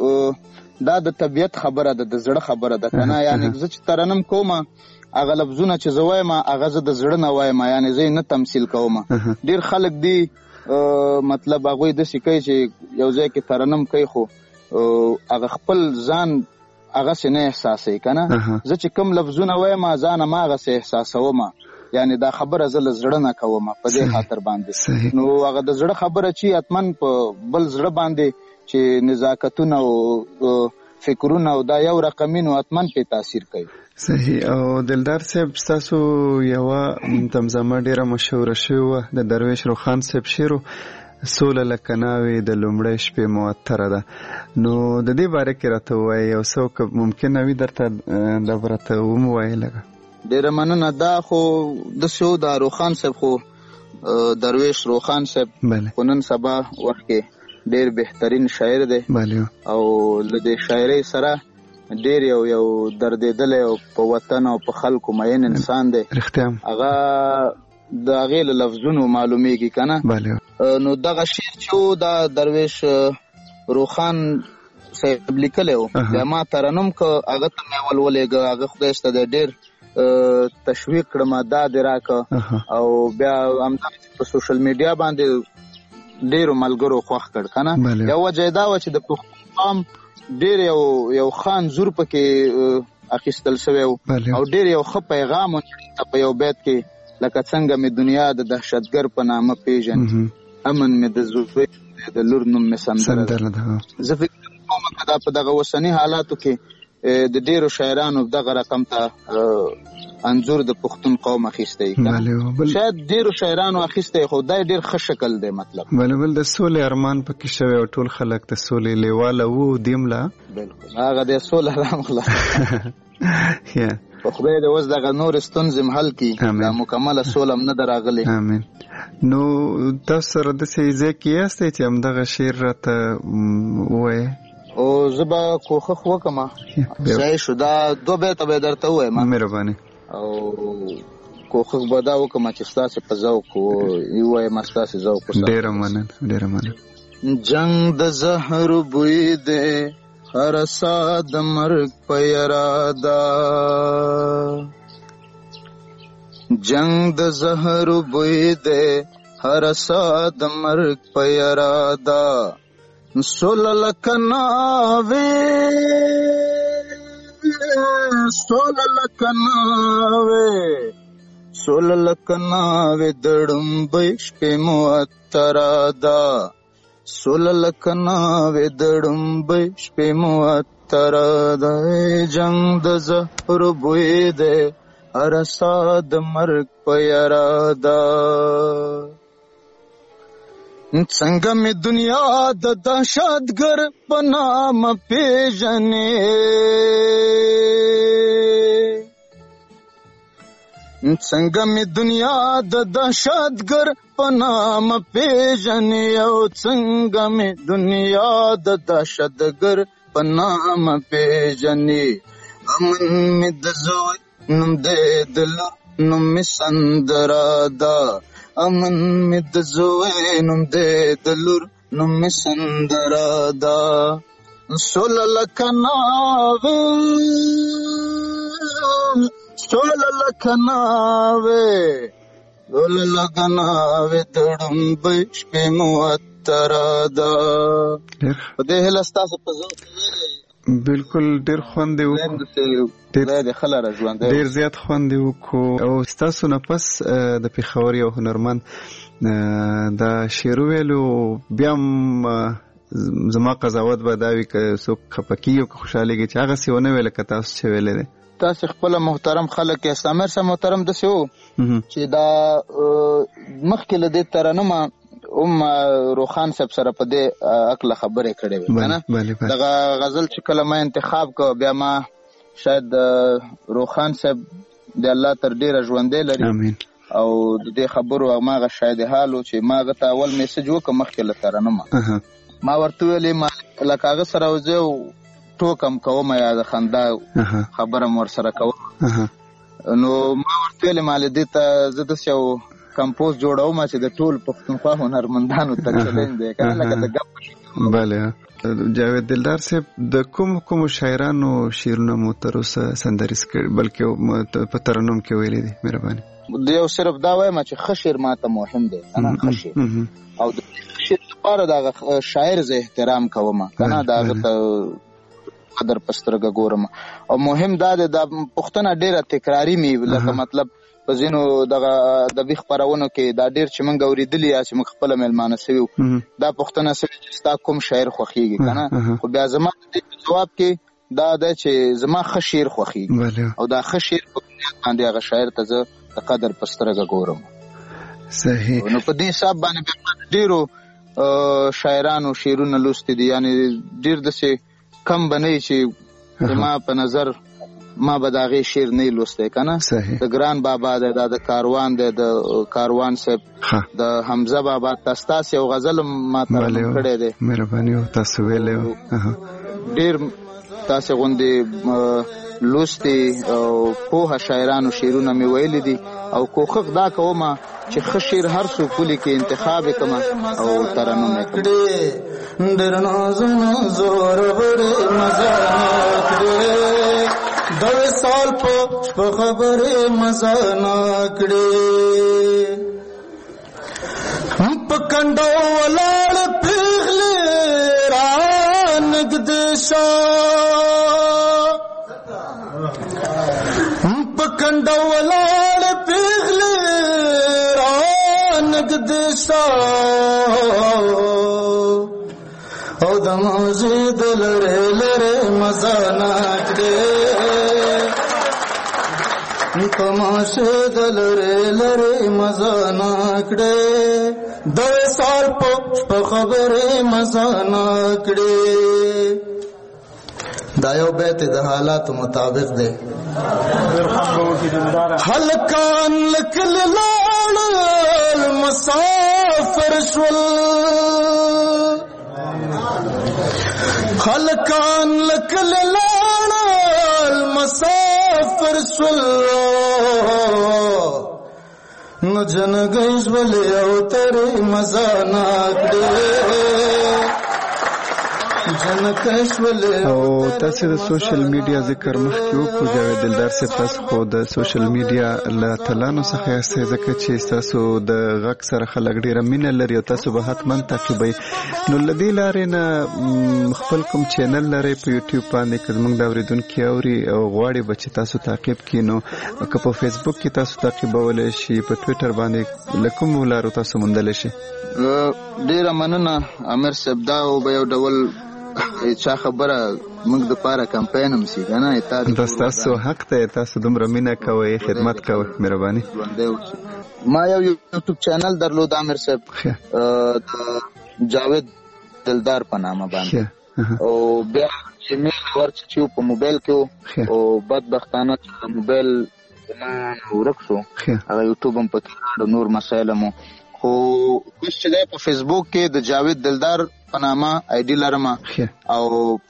چې دا د طبیعت خبره ده، د زړه خبره ده که نه. یعنې زه چې ترنم کومه هغه لفظونه چې زه وایم هغه زه د زړه نه وایم، یعنې زه یې نه تمثیل کوم. ډېر خلک دي مطلب هغوی داسې کوي چې یو ځای کې ترنم کوي خو هغه خپل ځان هغسې نه احساسوي که نه. زه چې کوم لفظونه وایم ځان هم هغسې احساسوم، یعنې دا خبره زه له زړه نه کوم په دې خاطر باندې. نو هغه د زړه خبره چې حتما په بل زړه باندې چې نزاکتونه او فکرونه او دا یو رقمي نو حتما پې تاثیر کوي. صحیح. او دلدار صاحب ستاسو یوه تمزمه ډیره مشهوره شوې وه د درویش روخان صاحب شعر سوله لکه ناوې د لومړۍ شپې معطره ده، نو د دې باره کې راته ووایي یو څه که ممکنه وي درته دا به راته ومووایي لږه. ډیره مننه. دا خو داسې و د روخان صاحب خو درویش روخان صاحب خو نن سبا وخت کې ډیر بهترین شاعر دی او له دې شاعرۍ سره ډیر یو یو دردېدلی او په وطن او په خلکو مین انسان دی. هغه د هغې له لفظونو معلومیږي که نه. نو دغه شعر چې و دا درویش روخان صاحب لیکلی و، بیا ما ترنم که هغه ته مې ولولېږه، هغه خدای شته دی ډېر تشویق کړم، دا دې راکړه او بیا همدغسې په سوشل میډیا باندې ډېرو ملګرو خوښ کړ که نه. یو وجه یې دا وه چې د پښتون قام ډېر یو یو خان زور پکې اخیستل شوی و او ډېر یو ښه پیغام و په یو بیت کې، لکه څنګه مې دنیا د دهشتګر په نامه پیژن، امن مې د زوی د لور نوم مې سندره ده. زه فکر کوم که دا په دغه اوسني حالاتو کې د ډېرو شاعرانو دغه رقم ته انځور د پښتون قوم اخیستی، شاید ډېرو شاعرانو اخیستی خو دا ډېر ښه شکل دی. مطلب بله بل د سولې ارمان پکې شوی او ټول خلک د سولې لیواله وو دیم لا بالکل هغه د سوله ارام خلاص په خدای دې اوس دغه نور ستونزې هم حل کړي، دا مکمله سوله هم نه ده راغلې. امین. نو تاسو سره داسې ځای کې یاستئ چې همدغه شعر راته ووایئ؟ او زه به کوښښ وکړم. صحیح شو، دا دوه بیته به یې درته ووایم. مهرباني. او کوښښ به دا وکړم چې ستاسې په ذوق ووایم، ستاسې ذوق سره. ډېره مننه ډېره مننه. جنگ د زهر بوی دی هر سا د مرګ په یراده، جنگ د زهر بوی دی هر سا د مرګ په یراده، سوله لکه ناوې سوله لکه ناوې سوله لکه ناوې د ړومبۍ شپې معطره ده، سوله لکه ناوې د ړومبۍ شپې معطره ده، جنگ د زهرو بوی دی هر سا د مرګ په یراده، څنګه مې دنیا د دهشتګر په نامه پیژنې، څنګه مې دنیا د دهشتګر په نامه پیژنې، او څنګه مې دنیا د دهشتګر په نامه پیژنې، امن مې د زوی نوم دی د لور نوم مې سندره ده، امن مې د زوی نوم دی د لور نوم مې سندره ده، سوله لکه ناوې سوله لکه ناوې سوله لکه ناوې د ړومبۍ شپې معطره ده. په دې هیله ستاسو په ذوق بالکل ډېر خوند وکړو، ډېر زیات خوند وکړو. او ستاسو نه پس د پېښور یو هنرمند دا شعر ویلو، بیا هم زما قضاوت به دا وي که څوک خفه کېږي او که خوشحالېږي چې هغسې ونه ویله که تاسو چې ویلی دی. تاسې خپله محترم خلک یاست. امیر صاحب محترم داسې و چې دا مخکې له دې ترنمه ام روخان صاحب سره په دې عقل خبرې کړې وې کنه دغه غزل چې کله ما انتخاب کو بیا ما شاید روخان صاحب د الله تر ډیره ژوندې لري امين او د دې خبرو ما غ شاید حالو چې ما غ ته اول میسج وکم مخکې لته رانه ما ورته ویلې ما لکه سره وځو ټوکم کوم یا د خندا خبره مور سره کوم نو ما ورته ویلې مال دې ته زه د شو کمپوز جوړاو ما چې د ټول پښتونخوا هنرمندانو ته چیلنج دی کنه لکه د ګپ بله جاوید دلدار صاحب د کوم کوم شاعرانو شعرونه مو تر اوسه سندریز کړي بلکې په ترنم کې ویلي دي مهرباني د یو صرف دا وایم چې خشیر ماته مهم دی انا خشیر او د خشیر لپاره دا شاعر زه احترام کوم کنه دا ته قدر پسترګه ګورم او مهم دا د پښتنه ډیره تکراری می لکه مطلب په ځینو دغه د بیخ خبرونو کې دا ډیر چې مونږ اورېدلي یا چې موږ خپل مېلمانه سوي دا پښتنه سوي چې ستا کوم شاعر خوښیږي کنه خو بیا زما د جواب کې دا د چې زما ښه شعر خوښیږي او دا ښه شعر په بنیاد باندې هغه شاعر ته زه د قدر په سترګه ګورم صحیح نو په دې حساب باندې ډیرو شاعرانو شعرونه لوستي دي یعنی ډیر داسې کم بنئ چې زما په نظر ما به دا غي شعر نه لوسته کنه د ګران بابا د د کاروان د کاروان صاحب د حمزه بابا تاسو یو غزل ما ته کړی دی مهرباني او تاسو ویلو ډیر تاسو غوندي لوستي او په شاعرانو شعرونه می ویل دي او کوخه دا کومه چې خشیر هر څو پولی کې انتخاب کما او ترنم کړي ډیر نازونه زور وره مزه کړي دو سال په خبره مزه نا کړي هم په کندو ولاړ پیغله را نګد شو هم په کندو ولاړ پیغله را نګد شو او د موزید لره لره مزه نا کړي تماشه دلره لره مزه نا کړي دو سال په خبره مزه نا کړي دا یو بیت د حالات مطابق دی هلکان لکل لاړ مسافر شول هلکان لکل لاړ مسافر شول نو جنګیش ولې او ترې مزه نا کړې جنګیش ولې او تاسو د سوشل میډیا ذکر مخکې وکړو جاوید دلدار صاحب تاسو خو د سوشل میډیا له تلانو څخه یاستئ ځکه چې تاسو د غږ سره خلک ډیره مینه لري او تاسو به حتما تعقیبئ نو له دې لارې نه خپل کوم چینل لرئ په یوټیوب باندې که زموږ د اورېدونکي اوري او غواړي به چې تاسو تعقیب کړي نو که په فیسبوک کې تاسو تعقیبولی شي په ټویټر باندې له کومو لارو تاسو موندلی شي ډیره مننه امیر صاحب دا به یو ډول چا خبره موږ د پاره کمپاین هم سي کنه تاسو حق ته تاسو دومره مینه کوئ خدمت کوئ مهرباني ما یو یوټیوب چینل درلود امیر صاحب جاوید دلدار په نامه باندې او بیا چې مې ورچ په موبایل کې او بدبختانه موبایل ورک شو هغه یوټیوب هم په نور مسایل مو خو اوس چې دی په فیسبوک کې د جاوید دلدار په نامه آی ډي لرم او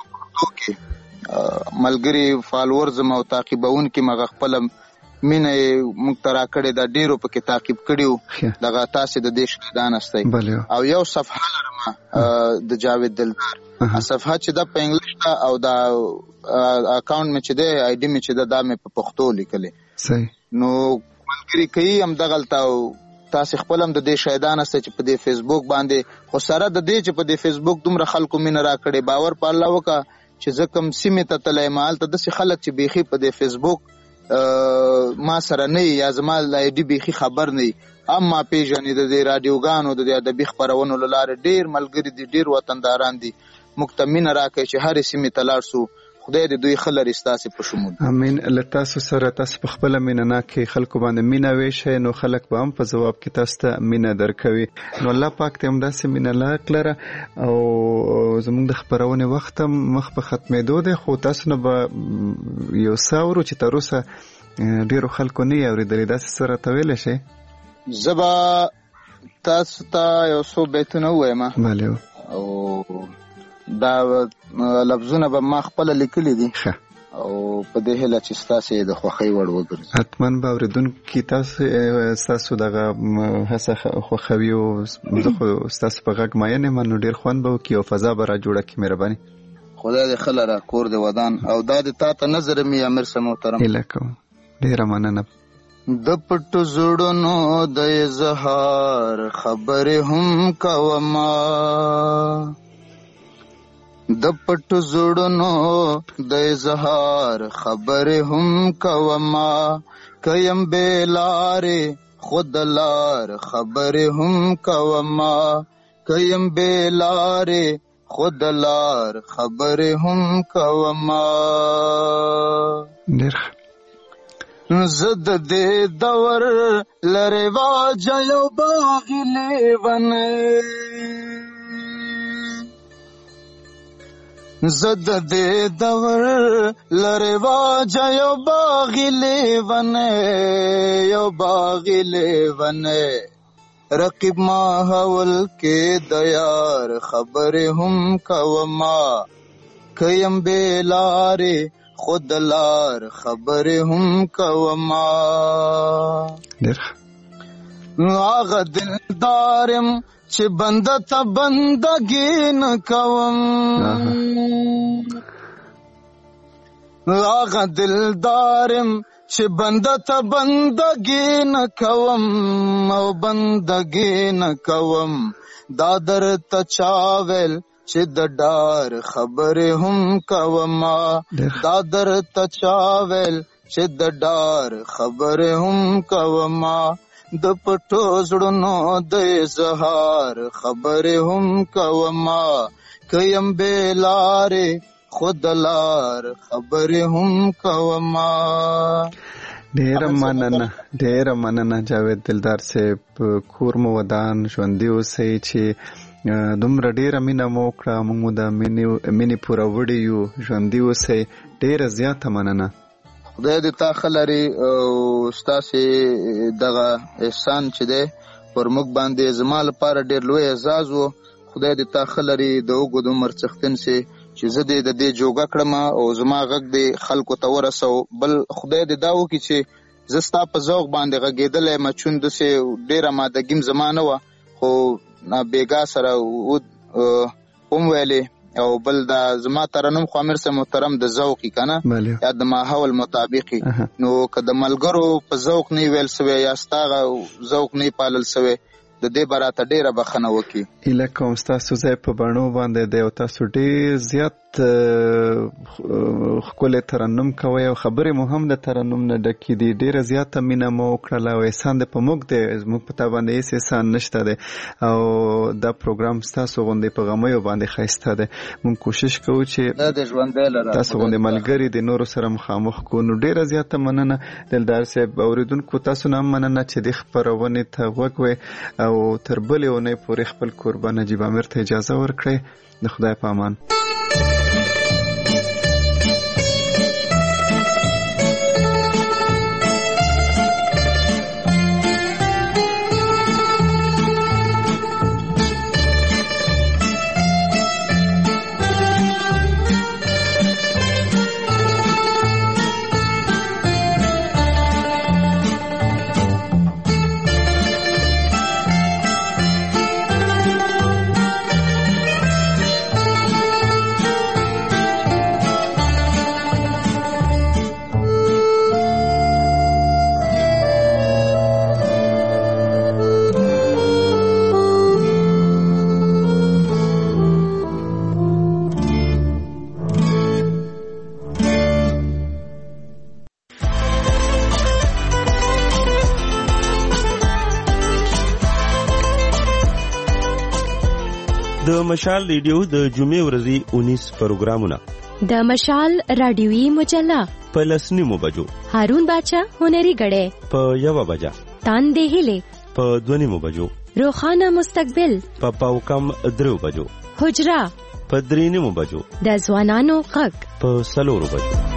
ملګری فالوورز مو تعقیبونکي مغه خپل مینه موږ ترا کړې د ډیرو په کې تعقیب کړیو دغه تاسو د دیش دانستي او یو صفحه لرم د جاوید دلدار صفحه چې د په انګلیش او د اکاونټ مې چې دی آی ډي مې چې د مې په پښتو لیکلې صحیح نو ملګری کوي هم دغلتا تاسو خپل هم د دې شایدان است چې په دې فیسبوک باندې خو سره د دې چې په دې فیسبوک دومره خلکو مين را کړي باور په الله وکا چې زکم سیمه ته تلای مال ته د خلک چې بيخي په دې فیسبوک ما سره نه یا زما لای ډي بيخي خبر نه اما پیژنې د دې رادیوګانو د دې ادبي خبرونو لاره ډیر ملګری دي ډیر وطنداران دي مکتمن را کوي چې هر سیمه تلار سو خدای دې دوی خلری ستاسو په شمول. امين. لتاسو سره تاسو په خپل مینه کې خلکو باندې مینه ویشي نو خلک به هم په جواب کې تاسو ته مینه درکوي. نو الله پاک ته هم داسې مینه لاک لره او زموږ د خبرونه وخت مخ په ختمېدو دی خو تاسو نه به یو ساورو چې تر اوسه ډیرو خلکو نه اورېدلې داسې سره ته ویلی شئ؟ زبا تاسو ته یو څو بیتونه ووایم. بله. او دا لفظونه به ما خپله لیکلي دي او په دې هیله چې ستاسو د خوښۍ وړ وګرځي. حتما به اورېدونکي تاسو ستاسو دغه هڅه خوښوي او زه خو ستاسو په غږ ماین یم نو ډېر خوند به وکړي او فضا به را جوړه کړي. مهرباني. خدای دې ښه لره کور دې ودان او دا د تا ته نظر مې امیر صاحب محترم. هیله کوم. ډېره مننه. د پټو زړونو د اظهار خبرې هم کوما د پټو زړونو د اظهار خبرې هم کوما کیم بیلارې خود لار خبرې هم کوما کیم بیلارې خود لار خبرې هم کوما. ډېر زد دې دور لره واجه یو باغی لیونه زد دې دور لره واجه یو باغی لیونه یو باغی لیونه رقیب ما حول کې د یار خبرې هم کوما کیم بیلارې خود لار خبرې هم کوما. آغا دلدارم چې بنده ته بندګي نه کوم آغا دلدارم چې بنده ته بندګي نه کوم او بندګي نه کوم دا در ته چاول چې د ډار خبرې هم کوما دا در ته چاول چې د ډار خبرې هم کوما د پټو زړونو د اظهار خبرې هم کوما کیم بیلارې خود لار خبرې هم کوما. ډېره مننه ډېره مننه جاوید دلدار صاحب. کور مو ودان ژوندي اوسئ چې دومره ډیره مینه مو وکړه موږ د مینې پوره وړي یو ژوندي اوسئ. ډیره زیاته مننه. خدای دې تا ښه لري او ستاسې دغه احسان چې دی پر موږ باندې زما لپاره ډېر لوی اعزاز و. خدای دې تا ښه لري د اوږد عمر څښتن سي چې زه دې د دې جوګه کړم او زما غږ دې خلکو ته ورسو. بل خدای دې دا وکړي چې زه ستا په ذوق باندې غږېدلی یم چون داسې ډېره مادګیم زما نه وه خو بیګا سره هم ویلې او بل دا زما ترنم خو امیر صاحب محترم د ذوقي کنه یا د ماحول مطابقي نو که د ملګرو په ذوق نه ویل سوی یا ستاغه ذوق نه پالل سوی د دې براته ډیره بخنه وکي. اله کوم تاسو ځای په بڼو باندې دی او تاسو ډیر زیات خپل ترنم کوي او خبرې مو هم د ترنم نه ډکې دي. ډیره زیاته مینه مو وکړه او احسان دې په موږ دی زموږ په تا باندې هیڅ احسان نشته دی او دا پروګرام تاسو غوندې په غمیو باندې ښایسته دی. موږ کوشش کوو چې تاسو غوندې ملګري د نورو سره مخامخ کو. نو ډیره زیاته مننه دلدار صاحب. اوریدونکو تاسو نه مننه چې د خبرونه ته وګوي او تر بلې اونۍ پورې خپل قربان نجیب امیر ته اجازه ورکړئ. د خدای په امان. د مشال ریډیو د جمعې ورځې اونیس پروګرامونه د مشال رادیوي مجله په لسنیمو بجو، هارون باچا هنري غړې په یوه بجه، تاندې هیلې په دونیمو بجو، روخانه مستقبل په پاو کم درو بجو، حجره په درې نیمو بجو، د ځوانانو غږ په څلورو بجو.